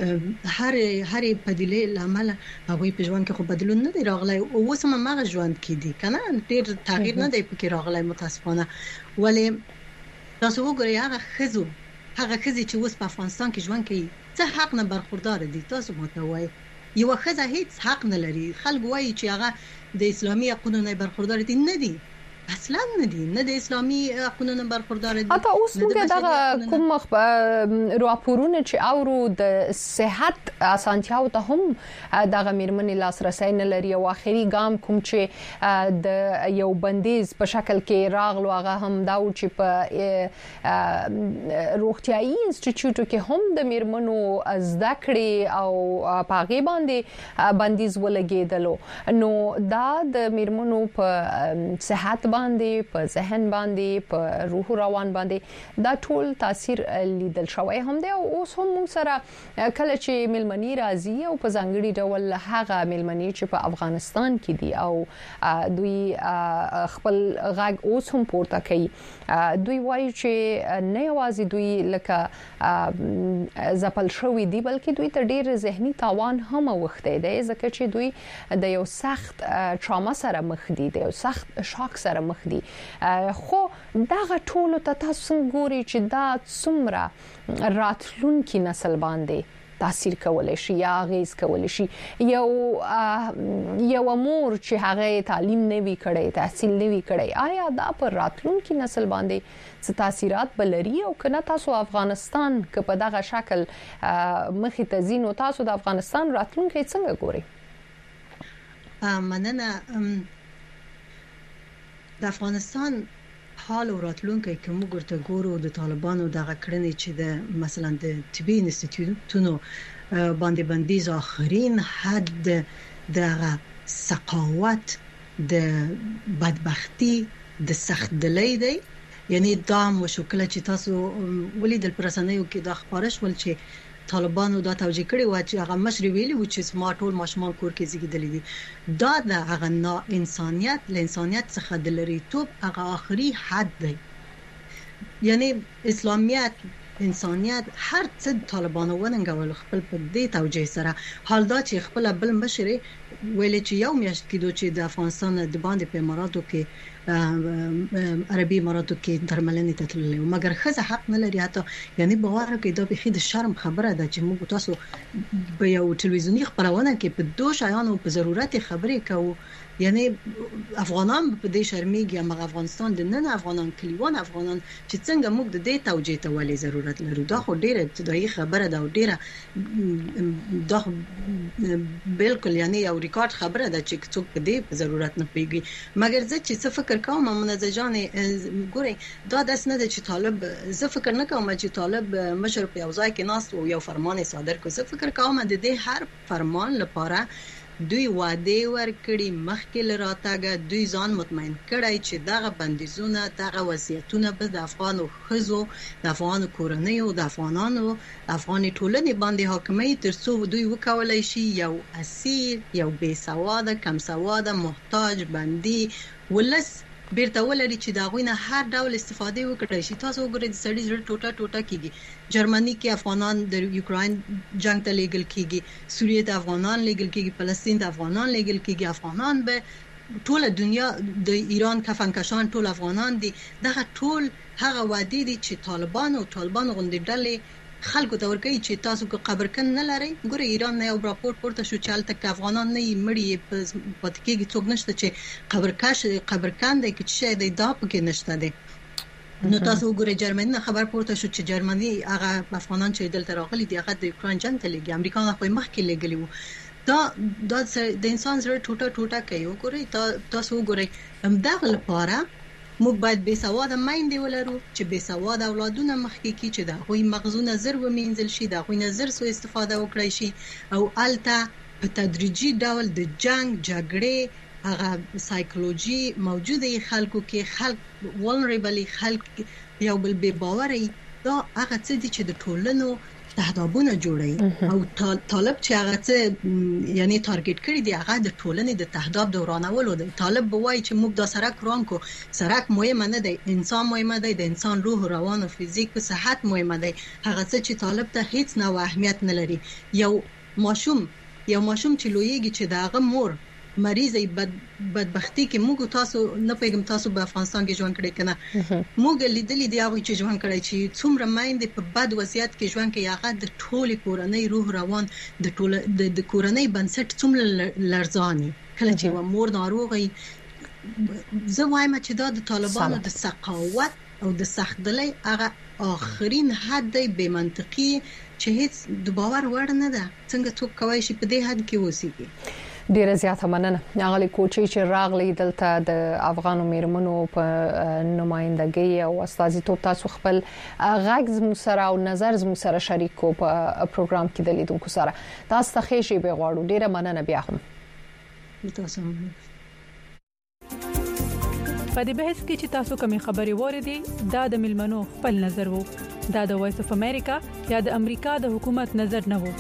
Speaker 6: هر هر بدیله لامل هغه په ژوند کې خو بدلون نه دی راغلی او اوس هم هغه ژوند کې دي کنه ډیر تغییر نه دی پکې راغلی متاسفانه ولی تاسو وګورئ هغه خزو هغه خزي چې اوس په افغانستان کې ژوند کوي څه حق نه برخوردار دي تاسو ماته وایي یو خزه هیڅ حق نه لري خلک وایي چې هغه د اسلامي حقوقو نه برخوردار دي نه دي اصلا نه دي نه د اسلامي قانون برخوردار دي
Speaker 1: اته اوس موږ دا کوم راپورونه چې اورو د صحت اسانتیاو ته هم د غمیرمنې لاسرسي نه لري او اخري ګام کوم چې د یو بندیز په شکل کې راغلو هغه هم دا چې په روغتيایي انسټیټیوټو کې هم د میرمنو زده کړې او پاغي باندې بندیز ولګیدلو نو دا د میرمنو په صحت باندې په ذهن باندې په روح روان باندې دا ټول تاثیر لیدل شوی هم دی او اوس هم موږ سره کله چې ملمنی راځي او په ځانګړي ډول هغه ملمنی چې په افغانستان کې دي او دوی خپل غږ اوس هم پورته کوي دوی وایي چې نه یوازې دوی لکه زپل شوی دی بلکې دوی ته ډیر ذهني تاوان هم وخته دی ځکه چې دوی د یو سخت ټراما سره مخ دي د یو سخت شاک سره مخ دي خو دا ټول ته تاسو ګوري چې دا څومره راتلونکي نسل باندې تاثیر کولای شي یا غیز کولای شي یو یو امور چې هغه تعلیم نه وی کړي تحصیل نه وی کړي آیا دا پر راتلونکي نسل باندې څه تاثیرات بلري او کنه تاسو افغانستان کې په دغه شکل مخې ته زینو تاسو د افغانستان راتلونکي څنګه ګوري
Speaker 6: مننه د افغانستان حال او راتلونکي کوم ګورته ګورو د طالبانو دغه کړنې چې د مثلا د طبي انسټیټیوټونو باندې بندیز اخرین حد دغه سقاوت د بدبختی د سخت دلی دی یعنی دا مشکل چې تاسو ولیدل پر رسنیو کې د خبرش ول چې طالبانو دا توجیه کړی و چې هغه مشر ویلي و چې ما ټول ماشومان کور کې زیږیدلې دي دا د هغه نا انسانيت له انسانيت څخه د لریتوب هغه آخري حد دی یعنی اسلامیت انسانيت هر څه طالبانو وننګول خپل په دې توجیه سره حال دا چې خپل بل مشر ویل چې یو میاشت کې چې د افغانستان د باندې په اماراتو کې عربي اماراتو کې درملنې ته تللی او مګر خزه حق نه لري حتی یعنی باور کوي دا به د شرم خبره ده چې موږ تاسو په یو ټلویزیونی خبرونه کې په دوه شایانو په ضرورت خبرې کوو یعنی افغانان په دې شرمېږي مګر افغانستان د نن افغانان کلیوان افغانان چې څنګه موږ د دې توجیه ته ولې ضرورت لرو دا خو ډیره ابتدایي خبره ده او ډیره دا بالکل یعنی یو ریکارډ خبره ده چې څوک په دې ضرورت نه پیږي مګر زه چې څه فکر کوم منځ جان ګوري دا داس نه چې طالب زه فکر نه کوم چې طالب مشر په یو ځای کې ناس او یو فرمان صادر کوي زه فکر کوم د دې هر فرمان لپاره دوی وعده ورکړي مخکې لراتګه دوی ځان مطمئن کړي چې دغه بندیزونه دغه وصیتونه به د افغانو خزو د افغانو کورنیو د افغانانو افغاني ټولنې باندې حاکمي ترڅو دوی وکولای شي یو اسیر یو بې سواده کم سواده محتاج بندي ولس بیرته ولري چې دا غوینه هر ډول استفاده وکړي شي تاسو وګورئ د سړي زړه ټوټه ټوټه کیږي جرمني کې افغانان د یوکرين جنگ ته لیږل کیږي سوریه ته افغانان لیږل کیږي فلسطین ته افغانان لیږل کیږي افغانان به ټول دنیا د ایران کفنکشان ټول افغانان دي دغه ټول هغه وادي دي چې طالبان او طالبان غونډې ډلې خلکو ته ورکوي چې تاسو کو قبرکن نه لري ګوره ایران نه یو راپورټ پورته شو چې الته افغانان نه مړي په پاتکیږي څوک نشته چې قبرکاش قبرکان دی چې شه دی دا پکې نشته دی نو تاسو وګورئ جرمني نه خبر پورته شو چې جرمني هغه افغانان چې دلته راغلي دي هغه د یوکرين جنگ ته لګي امریکا نه په مخ کې لګلی وو دا د انسان زړه ټوټه ټوټه کوي وګورئ تاسو وګورئ هم دغه لپاره موږ باید بې سواده میندې ولرو چې بې سواده اولادونه مخکې کی چې د هغوی مغزونه زر ومینځل شي د هغوی نه زر سو استفاده وکړي شي او الته په تدریجي ډول د جنگ جګړې هغه سایکولوژي موجوده خلکو کې خلک ولنربل خلک یو بل بې باوري دا هغه څه دي چې د ټولنو تهدابونه جوړي او طالب چې هغه څه یعنی ټارګټ کړی دی هغه د ټولنې د تهداب دورانولو دی طالب بوای چې موږ د سرک روان کو سرک مهمه نه دی انسان مهمه دی د انسان روح روان او فزیک او صحت مهمه دی هغه څه چې طالب ته هیڅ نه اهمیت نه لري یو ماشوم یو ماشوم چې لویږي چې داغه مور مریضي بد بدبختی کې موږ تاسو نه پیغام تاسو په افغانستان کې ژوند کړی کنه موږ لیدلې دی هغه چې ژوند کړی چې څومره مایندې په بد وضعیت کې ژوند کوي هغه د ټولي کورنۍ روح روان د ټول د کورنۍ بنسټ څومره لرزاني کله چې و مور ناروغي زه وایم چې دا د طالبانو د سقاوت او د سختدلۍ هغه آخرین حد دی به منطقي چې هیڅ د باور وړ نه ده څنګه څوک کوي چې په دې حد کې وسیږي
Speaker 1: ډیره زیاته مننه هغه کوچي چې راغلي دلته د افغانو میرمنو په نمائندګۍ او استازیتوب تاسو خپل غږ زمو سره او نظر زمو سره شریک کو په پروګرام کې د لیدونکو سره تاسو ته ښه شي به غواړو ډیره مننه بیا هم
Speaker 6: تاسو هم
Speaker 7: په دې بحث کې چې تاسو کومې خبرې وریدي دا د ملمنو خپل نظر وو دا د وایس اف امریکا یا د امریکا د حکومت نظر نه وو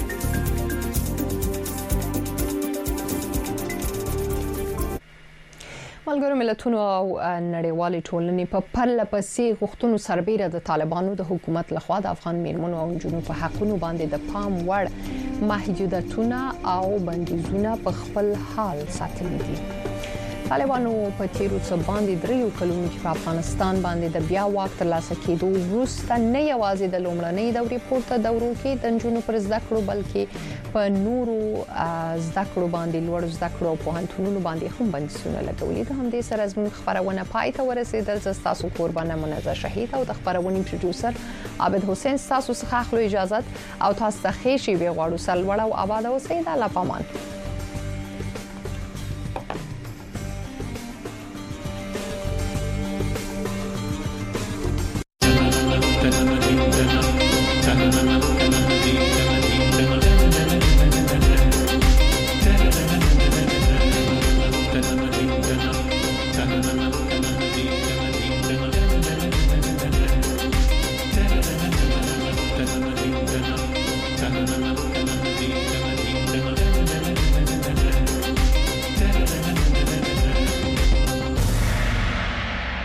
Speaker 1: ملګرو ملتونو او نړیوالې ټولنې په پرله پسې غوښتنو سربېره د طالبانو د حکومت لخوا د افغان میرمنو او نجونو په حقونو باندې د پام وړ محدودیتونه او بندیزونه په خپل حال ساتلي دي. طالبانو په تیرو څه باندې دریو کلونو کې په افغانستان باندې د بیا واک ترلاسه کېدو وروسته نه یوازې د لومړنۍ دورې پورته دورو کې د نجونو پر زده کړو بلکې په نورو زده کړو باندې لوړ زده کړو او پوهنتونونو باندې هم بندیزونه لګولي دي. همدې سره زموږ خبرونه پای ته ورسېدل. زه ستاسو قربانه منزه شهید او د خبرونې پروډوسر عابد حسین ستاسو څخه اخلو اجازه او تاسو ته ښه شي وي غواړو. سلوړ او آباد اوسئ. د الله پامان.